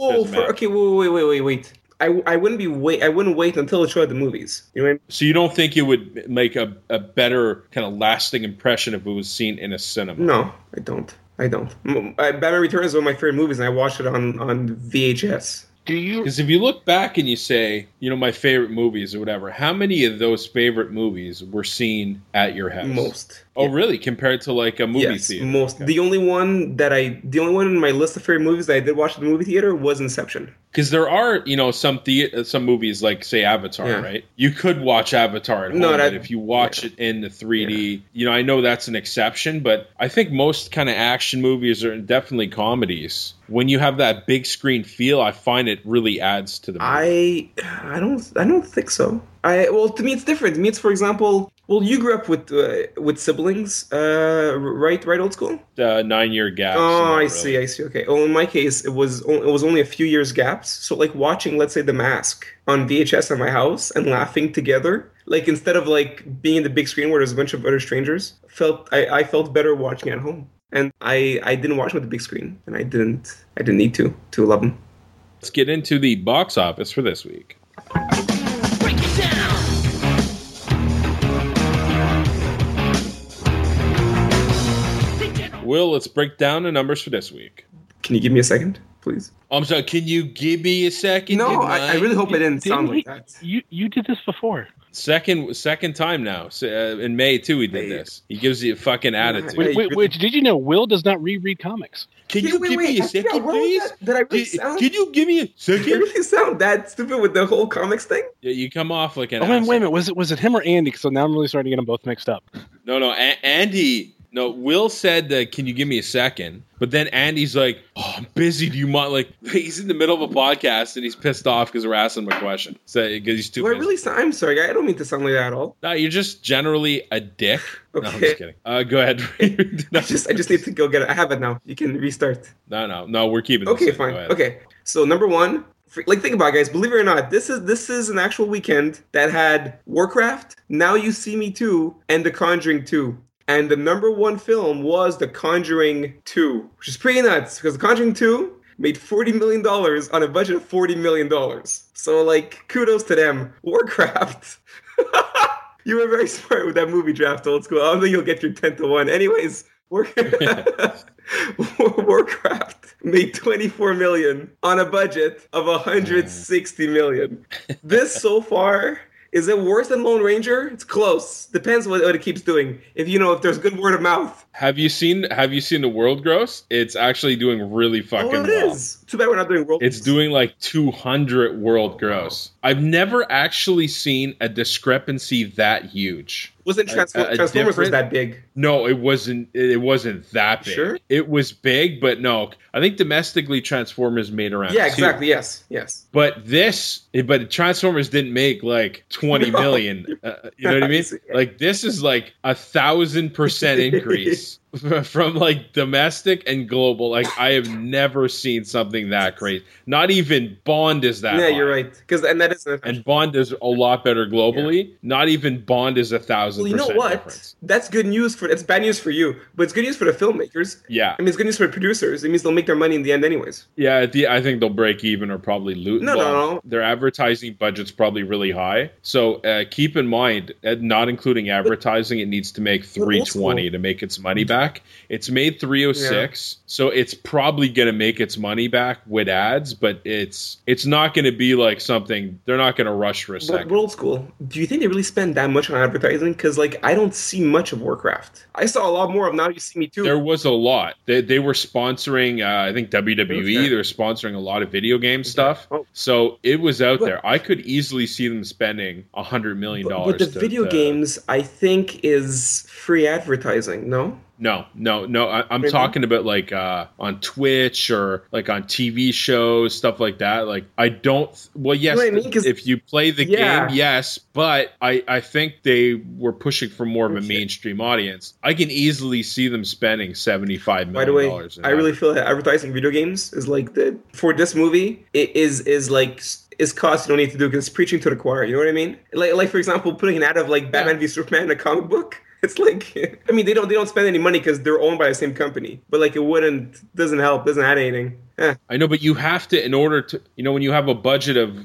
Wait. I wouldn't wait until it showed at the movies. You know what I mean? So you don't think it would make a better kind of lasting impression if it was seen in a cinema? No, I don't. Batman Returns is one of my favorite movies, and I watched it on VHS. Because if you look back and you say, my favorite movies or whatever, how many of those favorite movies were seen at your house? Most. Oh, really? Compared to like a movie theater? Most. Okay. The only one in my list of favorite movies that I did watch at the movie theater was Inception. Because there are, some movies like, say, Avatar, right? You could watch Avatar at home, but if you watch it in the 3D, I know that's an exception, but I think most kind of action movies are definitely comedies. When you have that big screen feel, I find it really adds to the movie. I don't think so. To me, it's different. To me, it's, for example, you grew up with siblings, right, old school? 9-year gaps. Oh, I see. Okay. Well, in my case, it was only a few years gaps. So, like watching, let's say, The Mask on VHS at my house and laughing together, like instead of like being in the big screen where there's a bunch of other strangers, I felt better watching at home. And I didn't watch them with the big screen, and I didn't need to 11. Let's get into the box office for this week. Break it down. Will, let's break down the numbers for this week. Can you give me a second, please? I'm sorry, can you give me a second? No, I really hope I didn't sound like that. You did this before. Second time now. In May, too, he did this. He gives you a fucking attitude. Wait, did you know Will does not reread comics? Can you give me a second, please? Can you give me a second? Did I really sound that stupid with the whole comics thing? Yeah, you come off like an wait a minute. Was it him or Andy? So now I'm really starting to get them both mixed up. No, Andy No, Will said, can you give me a second? But then Andy's like, oh, I'm busy. Do you mind? Like, he's in the middle of a podcast and he's pissed off because we're asking him a question. So, because he's too Do I busy. really I'm sorry, I don't mean to sound like that at all. No, you're just generally a dick. Okay. No, I'm just kidding. Go ahead. I just need to go get it. I have it now. You can restart. No, we're keeping it. Okay, fine. Okay, so number one, like think about it, guys. Believe it or not, this is an actual weekend that had Warcraft, Now You See Me 2, and The Conjuring 2. And the number one film was The Conjuring 2, which is pretty nuts because The Conjuring 2 made $40 million on a budget of $40 million. So, like, kudos to them. Warcraft. You were very smart with that movie draft, Old School. I don't think you'll get your 10-1. Anyways, Warcraft made $24 million on a budget of $160 million. This so far... Is it worse than Lone Ranger? It's close. Depends what it keeps doing. If there's good word of mouth. Have you seen the world gross? It's actually doing really fucking well. It is. Too bad we're not doing world gross. It's doing like 200 world gross. I've never actually seen a discrepancy that huge. Wasn't Transformers was that big? No, it wasn't. It wasn't that big. Sure. It was big, but no. I think domestically Transformers made around. Yeah, exactly. Yes. But Transformers didn't make like 20 million. You know what I mean? Like this is like 1,000% increase. From like domestic and global. Like I have never seen something that crazy. Not even Bond is that. Yeah, high. You're right. And Bond is a lot better globally. Yeah. Not even Bond is 1,000%. Well, you know what? Difference. That's good news it's bad news for you, but it's good news for the filmmakers. Yeah, I mean it's good news for the producers. It means they'll make their money in the end, anyways. Yeah, I think they'll break even or probably lose. No. Their advertising budget's probably really high. So keep in mind, not including advertising, it needs to make $320 to make its money back. It's made $306, so it's probably going to make its money back with ads, but it's not going to be like something. They're not going to rush for a second. But Old School, do you think they really spend that much on advertising? Because like I don't see much of Warcraft. I saw a lot more of Now You See Me Too. There was a lot. They were sponsoring, I think WWE. Okay. They were sponsoring a lot of video game stuff. Oh. So it was out there. I could easily see them spending $100 million. But the video games, I think, is free advertising. No. No. I'm talking about like on Twitch or like on TV shows, stuff like that. Like I don't. Well, yes, you know what I mean? If you play the game, yes, but I think they were pushing for more of a mainstream audience. I can easily see them spending $75 million. By the way, I really feel that advertising video games is like for this movie. It is like. Is cost you don't need to do because it's preaching to the choir. You know what I mean? Like for example, putting an ad of like Batman v Superman in a comic book. It's like, I mean, they don't spend any money because they're owned by the same company. But like, doesn't help, doesn't add anything. I know, but you have to, in order to, when you have a budget of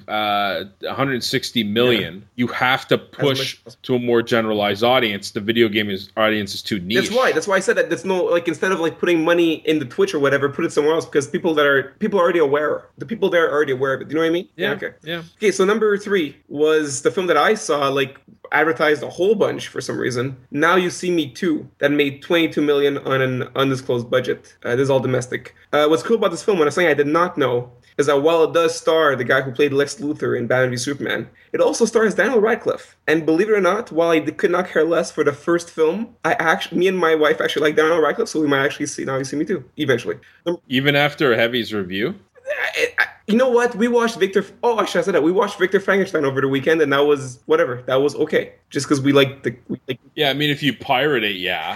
160 million, you have to push to a more generalized audience. The video game audience is too niche. That's why I said that. There's no like instead of like putting money in the Twitch or whatever, put it somewhere else because people are already aware. The people there are already aware of it. You know what I mean? Yeah. Okay. Yeah. Okay. So number 3 was the film that I saw like advertised a whole bunch for some reason. Now You See Me 2 that made $22 million on an undisclosed budget. This is all domestic. What's cool about this film, something I did not know, is that while it does star the guy who played Lex Luthor in Batman v Superman, it also stars Daniel Radcliffe. And believe it or not, while I could not care less for the first film, me and my wife actually like Daniel Radcliffe, so we might actually see Now You See Me 2 eventually. Even after Heavy's review? You know what? We watched Victor. Oh, I should have said that. We watched Victor Frankenstein over the weekend, and that was whatever. That was okay. Just because we like. Yeah, I mean, if you pirate it, yeah.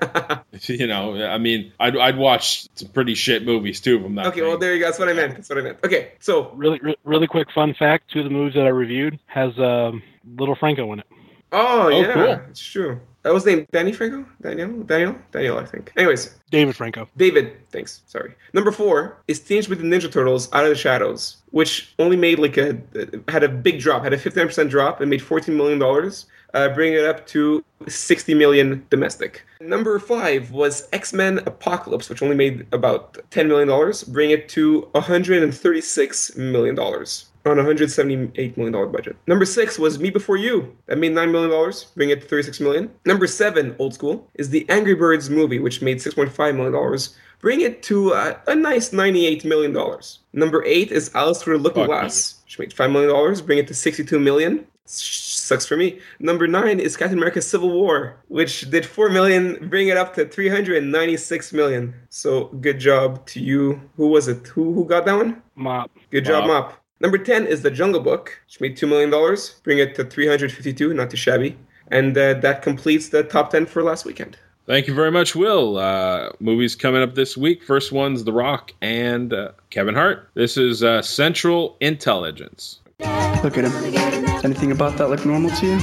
I mean, I'd watch some pretty shit movies too from that. Okay, well, there you go. That's what I meant. Okay, so really quick fun fact: 2 of the movies that I reviewed has Little Franco in it. Oh yeah, cool. It's true. That was named Danny Franco? Daniel, I think. Anyways. David Franco. David, thanks. Sorry. Number 4 is Teenage Mutant Ninja Turtles Out of the Shadows, which only made had a big drop, had a 59% drop and made $14 million, bringing it up to $60 million domestic. Number 5 was X-Men Apocalypse, which only made about $10 million, bringing it to $136 million. On a $178 million budget. Number 6 was Me Before You. That made $9 million, bringing it to $36 million. Number 7, Old School, is the Angry Birds movie, which made $6.5 million, bringing it to a nice $98 million. Number 8 is Alice Through the Looking Glass, which made $5 million, bringing it to $62 million. Sucks for me. Number 9 is Captain America Civil War, which did 4 million, bring it up to 396 million. So good job to you. Who was it? Who got that one? Mop. Good job, Mop. Number 10 is The Jungle Book, which made $2 million, bring it to 352, not too shabby. And that completes the top 10 for last weekend. Thank you very much, Will. Movies coming up this week. First one's The Rock and Kevin Hart. This is Central Intelligence. Look at him. Anything about that look normal to you?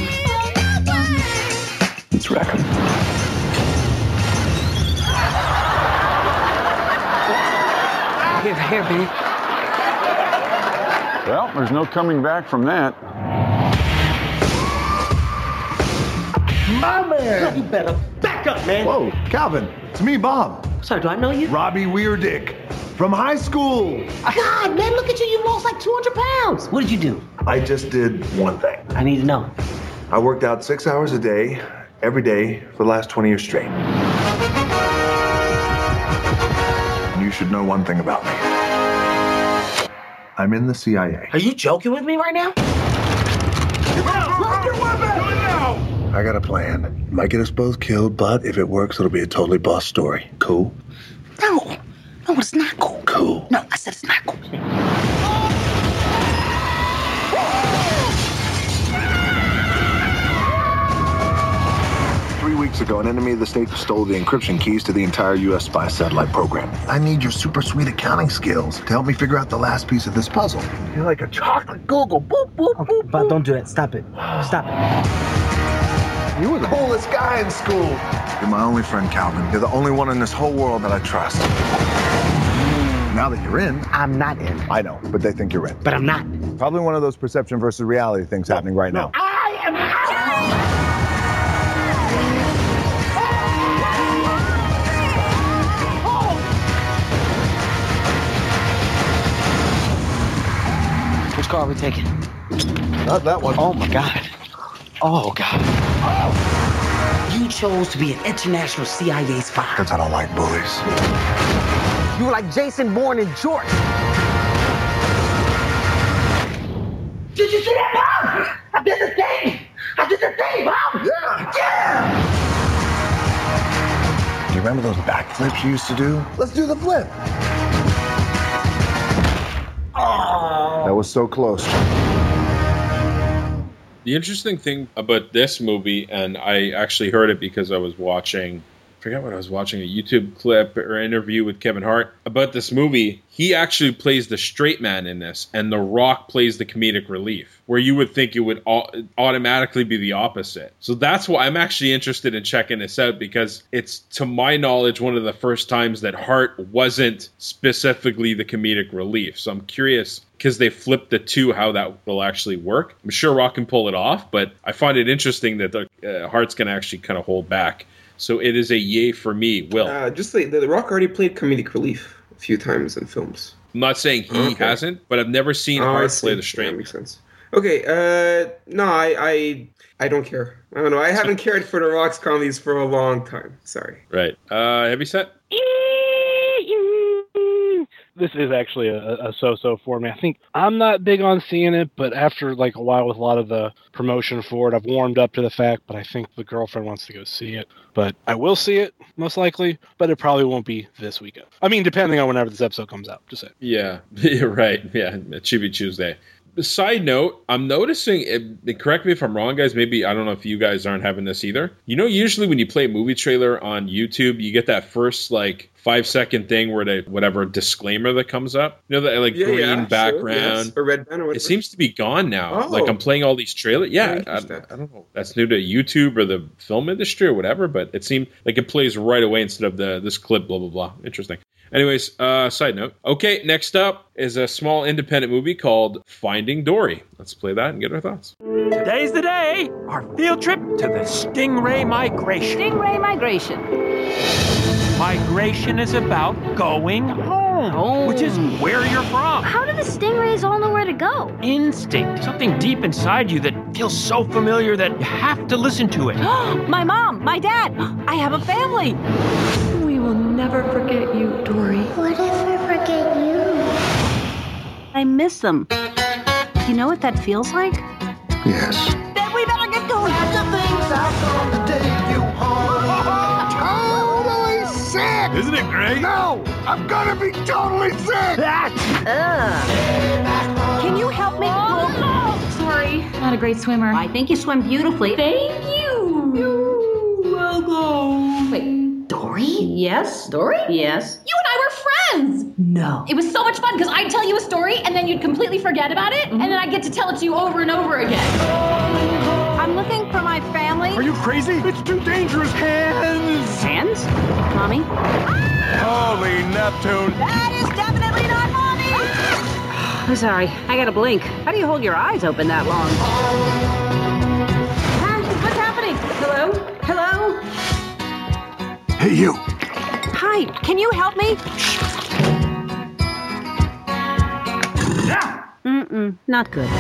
Let's wreck him. Here, babe. Well, there's no coming back from that. My man! You better back up, man! Whoa, Calvin, it's me, Bob. Sorry, do I know you? Robbie Weirdick from high school. God, man, look at you. You lost like 200 pounds. What did you do? I just did one thing. I need to know. I worked out 6 hours a day, every day, for the last 20 years straight. And you should know one thing about me. I'm in the CIA. Are you joking with me right now? Drop your weapon! Do it now! I got a plan. It might get us both killed, but if it works, it'll be a totally boss story. Cool? No, it's not cool. Cool. No, I said it's not cool. 3 weeks ago, an enemy of the state stole the encryption keys to the entire U.S. spy satellite program. I need your super sweet accounting skills to help me figure out the last piece of this puzzle. You're like a chocolate Google. Boop, boop, boop, boop. But don't do it. Stop it. Stop it. You were the coolest guy in school. You're my only friend, Calvin. You're the only one in this whole world that I trust. Now that you're in... I'm not in. I know, but they think you're in. But I'm not. Probably one of those perception versus reality things happening right now. I am out! Which car are we taking? Not that one. Oh, my God. Oh, God. You chose to be an international CIA spy. Because I don't like bullies. You were like Jason Bourne in Jordan. Did you see that, Bob? I did the thing, Bob. Yeah. Do you remember those backflips you used to do? Let's do the flip. Oh. That was so close. The interesting thing about this movie, and I actually heard it because I was watching, I forget what I was watching, a YouTube clip or interview with Kevin Hart about this movie. He actually plays the straight man in this, and The Rock plays the comedic relief, where you would think it would automatically be the opposite. So that's why I'm actually interested in checking this out, because it's, to my knowledge, one of the first times that Hart wasn't specifically the comedic relief. So I'm curious, because they flipped the two, how that will actually work. I'm sure Rock can pull it off, but I find it interesting that Hart's going to actually kind of hold back. So it is a yay for me. Will. Just like The Rock already played comedic relief a few times in films. I'm not saying he hasn't, but I've never seen Hart play the straight. That makes sense. Okay, no, I don't care. I don't know. I haven't cared for The Rock's comedies for a long time. Sorry. Right. Heavy set? This is actually a so-so for me. I think I'm not big on seeing it, but after like a while with a lot of the promotion for it, I've warmed up to the fact, but I think the girlfriend wants to go see it. But I will see it, most likely, but it probably won't be this weekend. I mean, depending on whenever this episode comes out, just say. Yeah, you're right. Yeah, it should be Tuesday. Side note, I'm noticing, correct me if I'm wrong, guys, maybe, I don't know if you guys aren't having this either. You know, usually when you play a movie trailer on YouTube, you get that first, 5-second thing where whatever disclaimer that comes up. You know, that green background. Yes, or red banner. It seems to be gone now. Oh. I'm playing all these trailers. Yeah, I don't know. That's new to YouTube or the film industry or whatever, but it seemed like it plays right away instead of this clip, blah, blah, blah. Interesting. Anyways, side note. Okay, next up is a small independent movie called Finding Dory. Let's play that and get our thoughts. Today's the day. Our field trip to the Stingray Migration. Stingray Migration. Migration is about going home, which is where you're from. How do the stingrays all know where to go? Instinct. Something deep inside you that feels so familiar that you have to listen to it. My mom, my dad. I have a family. We will never forget you, Dory. What if I forget you? I miss them. You know what that feels like? Yes. Then we better get going. Totally sick! Isn't it great? No! I'm gonna be totally sick! Can you help me? Sorry, not a great swimmer. I think you swim beautifully. Thank you. You're welcome. Wait, Dory? Yes. Dory? Yes. You and I were friends. No. It was so much fun because I'd tell you a story and then you'd completely forget about it, and then I'd get to tell it to you over and over again. I'm looking for my family. Are you crazy? It's too dangerous. Hands! Hands? Mommy? Holy Neptune! That is definitely not Mommy! I'm sorry. I gotta blink. How do you hold your eyes open that long? What's happening? Hello? Hello? Hey, you. Hi. Can you help me? Mm-mm. Not good.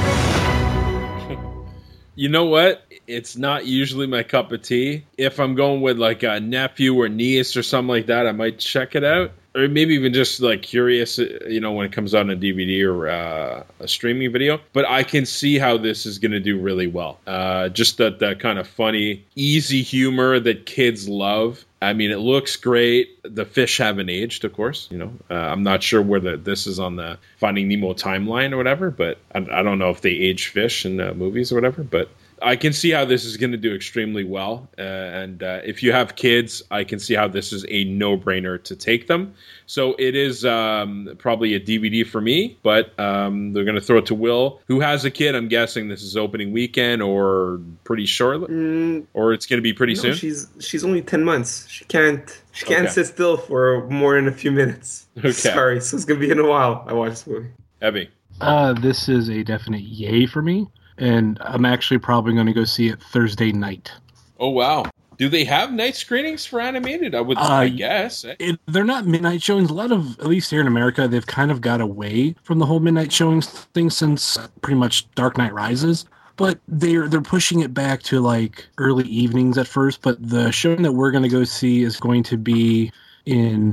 You know what? It's not usually my cup of tea. If I'm going with like a nephew or niece or something like that, I might check it out. Or maybe even just like curious, when it comes out on a DVD or a streaming video. But I can see how this is going to do really well. Just that kind of funny, easy humor that kids love. I mean, it looks great. The fish haven't aged, of course. I'm not sure where this is on the Finding Nemo timeline or whatever, but I don't know if they age fish in movies or whatever. But I can see how this is going to do extremely well. And if you have kids, I can see how this is a no-brainer to take them. So it is probably a DVD for me, but they're going to throw it to Will, who has a kid. I'm guessing this is opening weekend or pretty shortly, or it's going to be pretty soon. She's only 10 months. She can't sit still for more than a few minutes. Okay. Sorry, so it's going to be in a while. I watch this movie. Abby. This is a definite yay for me, and I'm actually probably going to go see it Thursday night. Oh, wow. Do they have night screenings for animated? I guess. They're not midnight showings. A lot of, at least here in America, they've kind of got away from the whole midnight showings thing since pretty much Dark Knight Rises. But they're pushing it back to like early evenings at first. But the showing that we're going to go see is going to be in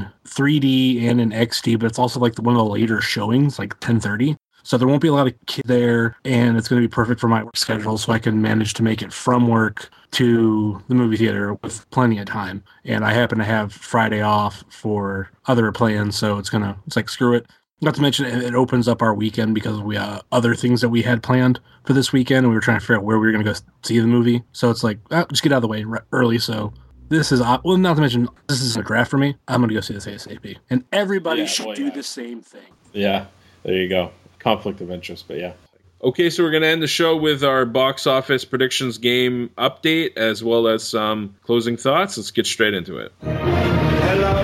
3D and in XD, but it's also like one of the later showings, like 10:30. So there won't be a lot of kids there, and it's going to be perfect for my work schedule, so I can manage to make it from work to the movie theater with plenty of time. And I happen to have Friday off for other plans, so it's like, screw it. Not to mention, it opens up our weekend because we other things that we had planned for this weekend, and we were trying to figure out where we were going to go see the movie. So it's like, just get out of the way early, so... This is, not to mention, this is a draft for me. I'm going to go see this ASAP. And everybody should do the same thing. Yeah, there you go. Conflict of interest, but yeah. Okay, so we're going to end the show with our box office predictions game update, as well as some closing thoughts. Let's get straight into it. Hello.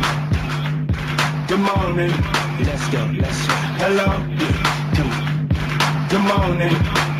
Good morning. Let's go. Hello. Good morning.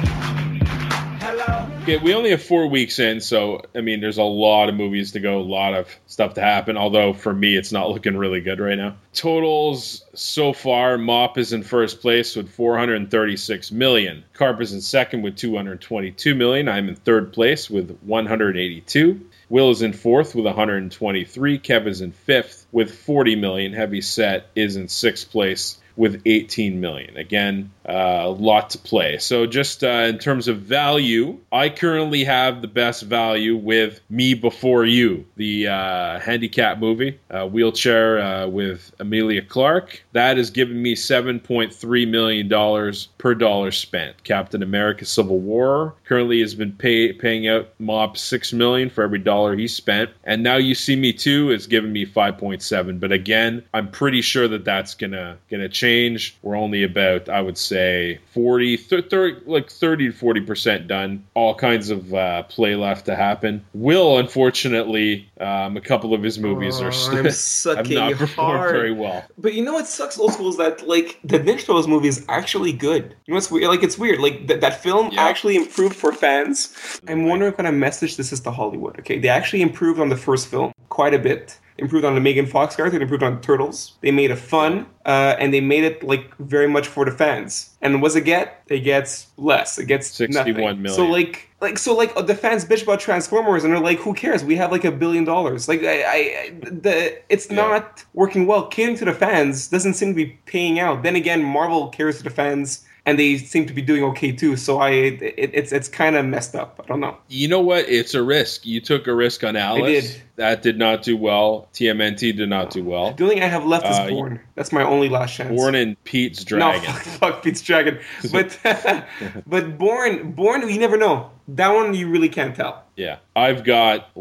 Okay, we only have 4 weeks in, so, I mean, there's a lot of movies to go, a lot of stuff to happen, although for me, it's not looking really good right now. Totals so far, Mop is in first place with $436 million. Carp is in second with $222 million. I'm in third place with $182. Will is in fourth with $123. Kev is in fifth with $40 million. Heavy Set is in sixth place with $18 million. Again, a lot to play. So just in terms of value, I currently have the best value with Me Before You, the handicap movie, Wheelchair with Emilia Clarke. That has given me $7.3 million per dollar spent. Captain America Civil War currently has been paying out Mop $6 million for every dollar he spent. And Now You See Me Too has given me 5.7. But again, I'm pretty sure that that's gonna change. We're only about, I would say, 30 to 40% done. All kinds of play left to happen. Will, unfortunately, a couple of his movies have not performed very well. But you know what sucks, old school, is that like the Ninja Turtles movie is actually good. You know what's weird? Like, it's weird. Like that film actually improved for fans. I'm wondering what kind of message this is to Hollywood. Okay, they actually improved on the first film quite a bit. Improved on the Megan Fox character, improved on Turtles. They made it fun, and they made it like very much for the fans. And what's it get? It gets less. It gets 61 million. So like the fans bitch about Transformers, and they're like, who cares? We have like $1 billion. Like it's not working well. Catering to the fans doesn't seem to be paying out. Then again, Marvel cares to the fans and they seem to be doing okay too. So it's kind of messed up. I don't know. You know what? It's a risk. You took a risk on Alice. I did. That did not do well. TMNT did not do well. The only thing I have left is Bourne. That's my only last chance. Bourne and Pete's Dragon. No, fuck Pete's Dragon. But Bourne, you never know. That one you really can't tell. Yeah. I've got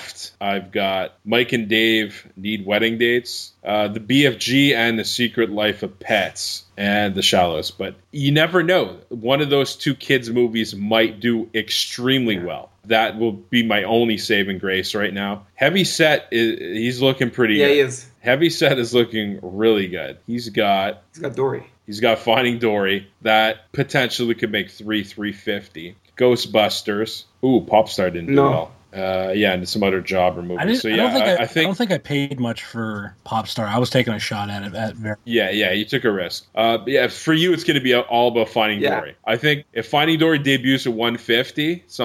Mike and Dave Need Wedding Dates, the BFG and The Secret Life of Pets, and The Shallows. But you never know. One of those two kids' movies might do extremely well. That will be my only saving grace right now. Heavy Set, he's looking pretty good. Yeah, he is. Heavy Set is looking really good. He's got Dory. He's got Finding Dory. That potentially could make $350. Ghostbusters. Ooh, Popstar didn't do well. And some other jobber movies. I don't think I paid much for Popstar. I was taking a shot at it. You took a risk. For you, it's going to be all about Finding Dory. I think if Finding Dory debuts at 150, the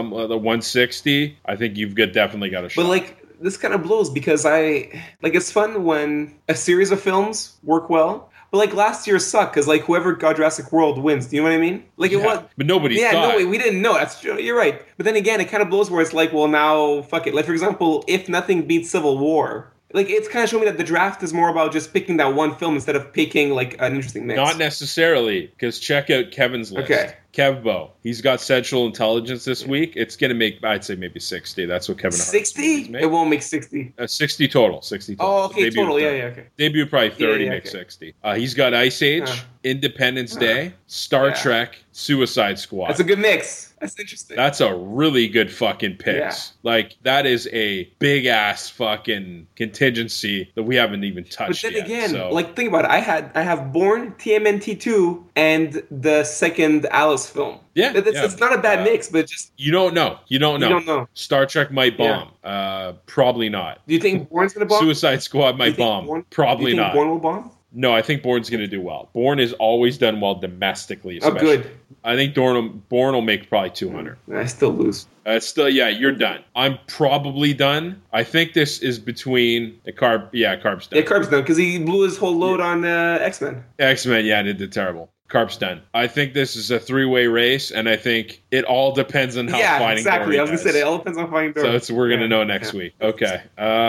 160, I think you've definitely got a shot. But this kind of blows because it's fun when a series of films work well. But last year sucked because whoever got Jurassic World wins. Do you know what I mean? But nobody thought. No, we didn't know. That's true. You're right. But then again, it kind of blows where it's now fuck it. For example, if nothing beats Civil War. It's kind of showing me that the draft is more about just picking that one film instead of picking an interesting mix. Not necessarily, because check out Kevin's list. Okay. Kevbo. He's got Central Intelligence this week. It's going to make, I'd say maybe 60. That's what Kevin Hart 60? It won't make 60. 60 total. Oh, okay, total. Yeah, okay. Debut probably 30, make 60. He's got Ice Age, Independence Day, Star Trek, Suicide Squad. That's a good mix. That's interesting. That's a really good fucking picks. Yeah. That is a big ass fucking contingency that we haven't even touched yet. But then again, think about it. I have Bourne, TMNT 2, and the second Alice film. Yeah, it's not a bad mix, but just you don't know. You don't know. Star Trek might bomb. Probably not. Do you think Bourne's gonna bomb? Suicide Squad might bomb. Probably not. Bourne will bomb? No, I think Bourne's going to do well. Bourne has always done well domestically, especially. Oh, good. I think Bourne will make probably 200. I still lose. You're done. I'm probably done. I think this is between the Carb's done. Yeah, Carb's done because he blew his whole load on X-Men. X-Men, and it did terrible. Carb's done. I think this is a three-way race, and I think it all depends on how Finding Dory I was going to say, it all depends on Finding Dory. So we're going to know next week. Okay.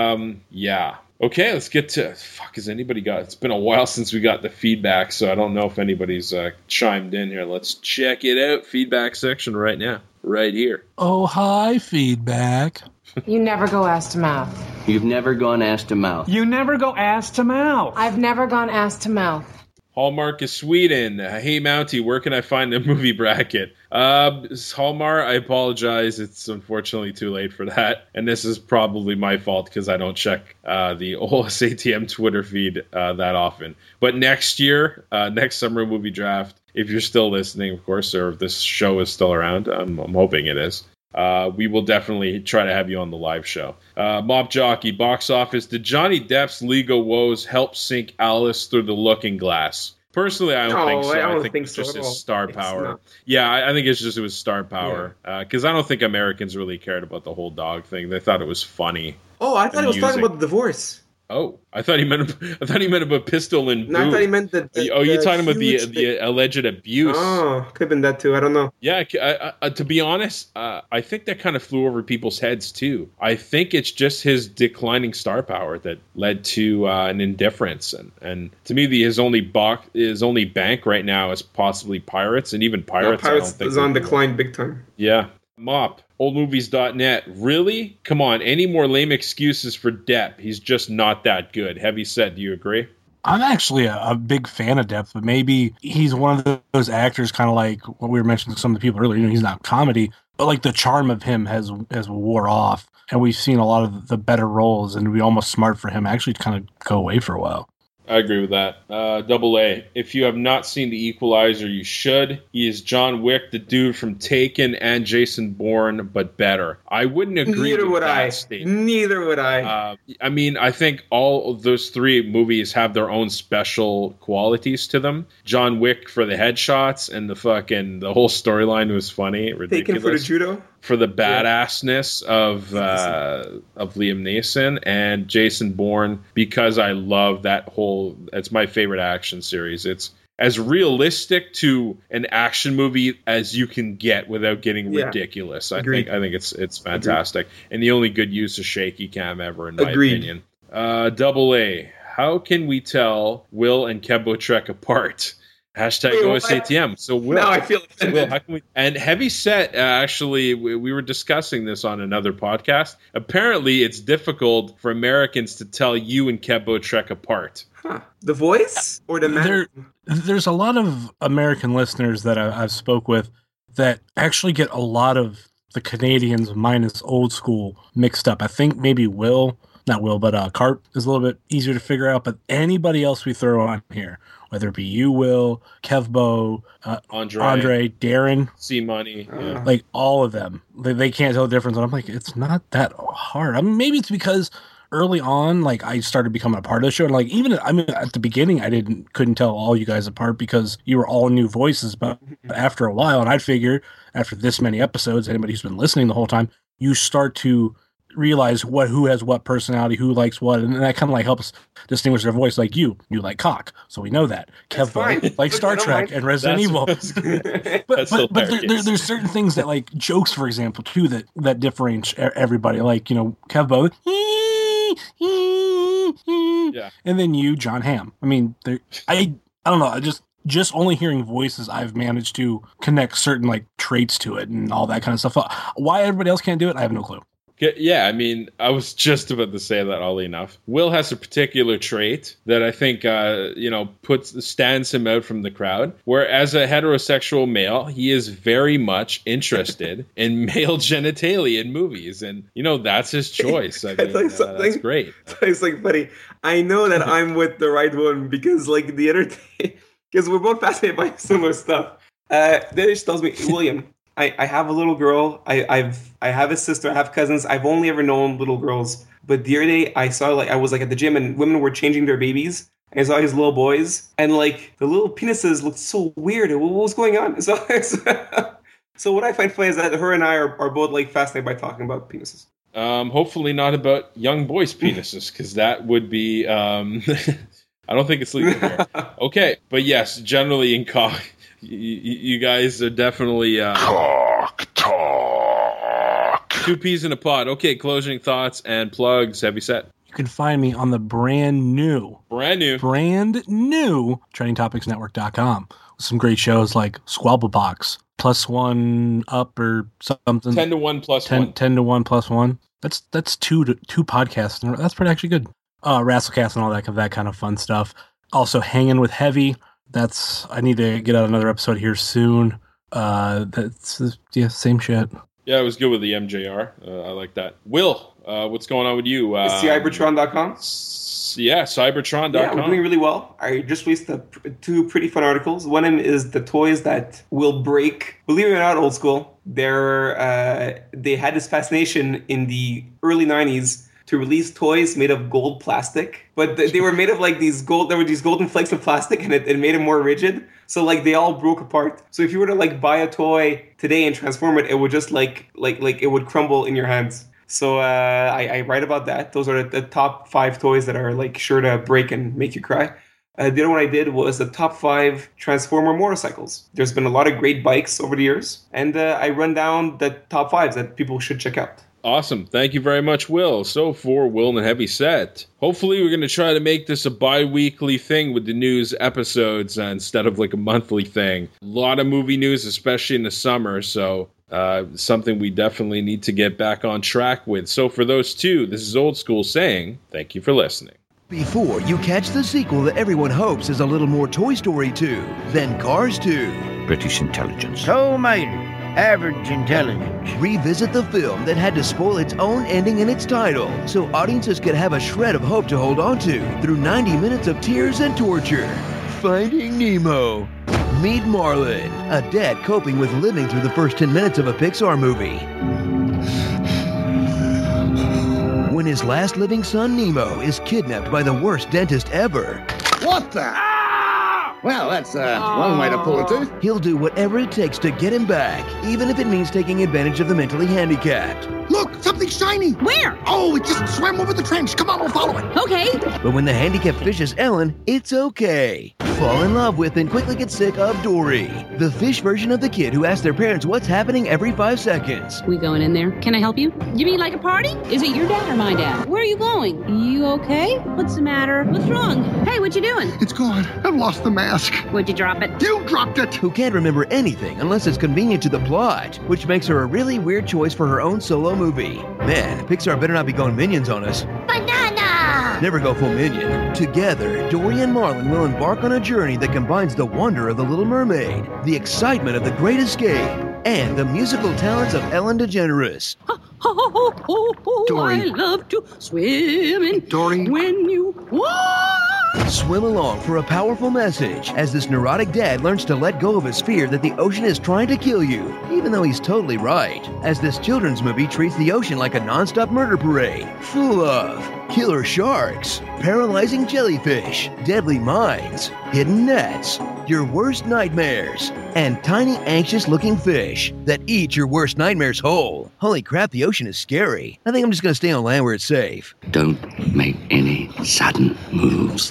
Okay, let's get to... has anybody got... It's been a while since we got the feedback, so I don't know if anybody's chimed in here. Let's check it out. Feedback section right now. Right here. Oh, hi, feedback. You never go ass to mouth. You've never gone ass to mouth. You never go ass to mouth. I've never gone ass to mouth. Hallmark is Sweden. Hey, Mountie, where can I find the movie bracket? Hallmark, I apologize. It's unfortunately too late for that. And this is probably my fault because I don't check the OSATM Twitter feed that often. But next year, next summer movie draft, if you're still listening, of course, or if this show is still around, I'm hoping it is. We will definitely try to have you on the live show. Mob Jockey, box office. Did Johnny Depp's legal woes help sink Alice through the looking glass? Personally, I don't think so. I don't think it's so just at his all. star power. Yeah, I think it's just it was star power. Because I don't think Americans really cared about the whole dog thing. They thought it was funny. Oh, I thought he was talking about the divorce. Oh, I thought he meant about pistol and boot. No, I thought he meant you're talking about the alleged abuse. Oh, could have been that too. I don't know. Yeah, to be honest, I think that kind of flew over people's heads too. I think it's just his declining star power that led to an indifference, and to me, his only bank right now is possibly Pirates, and even Pirates. No, Pirates is on decline big time. Yeah. Mop, oldmovies.net. Really? Come on, any more lame excuses for Depp? He's just not that good. Heavy Set, do you agree? I'm actually a big fan of Depp, but maybe he's one of those actors, kind of like what we were mentioning to some of the people earlier. He's not comedy, but the charm of him has wore off, and we've seen a lot of the better roles, and we almost smart for him actually to kind of go away for a while. I agree with that. Double A. If you have not seen The Equalizer, you should. He is John Wick, the dude from Taken and Jason Bourne, but better. I wouldn't agree with that statement. Neither would I. I mean, I think all of those three movies have their own special qualities to them. John Wick for the headshots and the whole storyline was funny. Ridiculous. Taken for the judo? For the badassness of Liam Neeson, and Jason Bourne because I love that whole. It's my favorite action series. It's as realistic to an action movie as you can get without getting ridiculous. I think it's fantastic. And the only good use of shaky cam ever, in my opinion. Double A. How can we tell Will and Kebo Trek apart? Hashtag OSATM. So Will, now I feel Will, how can we? And Heavy Set, actually, we were discussing this on another podcast. Apparently, it's difficult for Americans to tell you and Kebo Trek apart. Huh. The voice or the man? There's a lot of American listeners that I've spoke with that actually get a lot of the Canadians minus Old School mixed up. I think maybe Carp is a little bit easier to figure out, but anybody else we throw on here, whether it be you, Will, Kevbo, Andre, Darren, C-Money, like all of them, they can't tell the difference. And I'm like, it's not that hard. I mean, maybe it's because early on, like I started becoming a part of the show, and like at the beginning, I couldn't tell all you guys apart because you were all new voices. But after a while, and I figured after this many episodes, anybody who's been listening the whole time, you start to realize who has what personality, who likes what, and that kind of like helps distinguish their voice. Like you like cock, so we know that. Kev like Star Trek and Resident Evil. but there's certain things that, like jokes, for example, too, that differentiate everybody. Like Kevbo, and then you, John Hamm. I mean, I don't know. I just only hearing voices, I've managed to connect certain like traits to it and all that kind of stuff. Why everybody else can't do it, I have no clue. Yeah, I mean, I was just about to say that, oddly enough. Will has a particular trait that I think, stands him out from the crowd, where as a heterosexual male, he is very much interested in male genitalia in movies. And, that's his choice. I mean, that's great. It's like, buddy, I know that I'm with the right one because, like, the other day, because we're both fascinated by similar stuff. Then she tells me, William, I have a little girl. I have a sister. I have cousins. I've only ever known little girls. But the other day, I saw I was at the gym and women were changing their babies. And I saw these little boys, and like the little penises looked so weird. What was going on? So what I find funny is that her and I are both like fascinated by talking about penises. Hopefully not about young boys' penises, because that would be. I don't think it's legal here. Okay, but yes, generally in cock. You guys are definitely cock talk. 2 peas in a pod. Okay, closing thoughts and plugs. Heavy Set. You can find me on the brand new TrendingTopicsNetwork.com with some great shows like Squabble Box, Plus One Up or something. 10 to 1 plus 1. 10 to 1 plus 1. That's two podcasts. That's pretty actually good. Rasslecast and all that kind of fun stuff. Also, Hanging with Heavy. I need to get out another episode here soon. Same shit. Yeah, it was good with the MJR. I like that. Will, what's going on with you? Cybertron.com? Yeah, Cybertron.com. Yeah, we're doing really well. I just released 2 pretty fun articles. One of them is the toys that will break. Believe it or not, Old School. They had this fascination in the early 90s to release toys made of gold plastic, but they were made of like there were these golden flakes of plastic, and it made it more rigid. So like they all broke apart. So if you were to like buy a toy today and transform it, it would just like it would crumble in your hands. So I write about that. Those are the top 5 toys that are like sure to break and make you cry. The other one I did was the top 5 Transformer motorcycles. There's been a lot of great bikes over the years, and I run down the top 5s that people should check out. Awesome. Thank you very much, Will. So for Will and Heavy Set, hopefully we're going to try to make this a bi-weekly thing with the news episodes instead of like a monthly thing. A lot of movie news, especially in the summer, so something we definitely need to get back on track with. So for those 2, this is Old School saying thank you for listening. Before you catch the sequel that everyone hopes is a little more Toy Story 2 than Cars 2. British intelligence. Coal miner. Average intelligence. Revisit the film that had to spoil its own ending in its title, so audiences could have a shred of hope to hold on to through 90 minutes of tears and torture. Finding Nemo. Meet Marlin, a dad coping with living through the first 10 minutes of a Pixar movie. When his last living son, Nemo, is kidnapped by the worst dentist ever. What the? Well, that's one way to pull a tooth. He'll do whatever it takes to get him back, even if it means taking advantage of the mentally handicapped. Look, something shiny. Where? Oh, it just swam over the trench. Come on, we'll follow it. Okay. But when the handicapped fishes Ellen, it's okay. Fall in love with and quickly get sick of Dory, the fish version of the kid who asks their parents what's happening every 5 seconds. We going in there? Can I help you? You mean like a party? Is it your dad or my dad? Where are you going? You okay? What's the matter? What's wrong? Hey, what you doing? It's gone. I've lost the mask. Would you drop it? You dropped it. Who can't remember anything unless it's convenient to the plot, which makes her a really weird choice for her own solo movie. Man, Pixar better not be going Minions on us. Banana! Never go full Minion. Together, Dory and Marlin will embark on a journey that combines the wonder of The Little Mermaid, the excitement of The Great Escape, and the musical talents of Ellen DeGeneres. Dory. I love to swim in Dory. when you Swim along for a powerful message as this neurotic dad learns to let go of his fear that the ocean is trying to kill you, even though he's totally right, as this children's movie treats the ocean like a non-stop murder parade, full of killer sharks, paralyzing jellyfish, deadly mines, hidden nets, your worst nightmares, and tiny anxious-looking fish that eat your worst nightmares whole. Holy crap, the ocean is scary. I think I'm just gonna stay on land where it's safe. Don't make any sudden moves.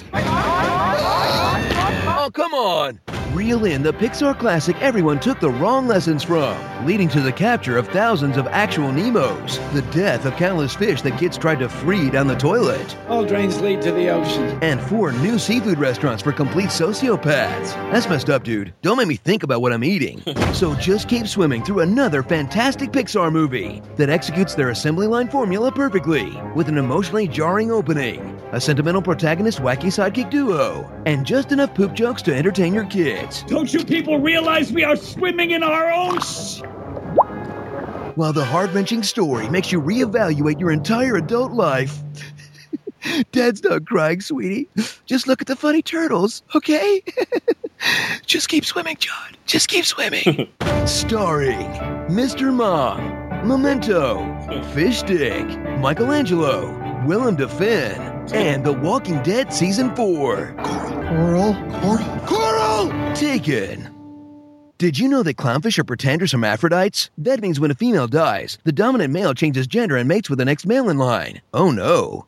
Oh, come on! Reel in the Pixar classic everyone took the wrong lessons from, leading to the capture of thousands of actual Nemos, the death of countless fish that kids tried to free down the toilet, All drains lead to the ocean. and 4 new seafood restaurants for complete sociopaths. That's messed up, dude. Don't make me think about what I'm eating. So just keep swimming through another fantastic Pixar movie that executes their assembly line formula perfectly, with an emotionally jarring opening, a sentimental protagonist wacky sidekick duo, and just enough poop jokes to entertain your kids. Don't you people realize we are swimming in our own While the heart-wrenching story makes you reevaluate your entire adult life. Dad's not crying, sweetie. Just look at the funny turtles, okay? Just keep swimming, John. Just keep swimming. Starring Mr. Mom, Memento, Fish Stick, Michelangelo, Willem Dafoe, and The Walking Dead Season 4. Coral. Taken. Did you know that clownfish are pretenders hermaphrodites? That means when a female dies, the dominant male changes gender and mates with the next male in line. Oh no.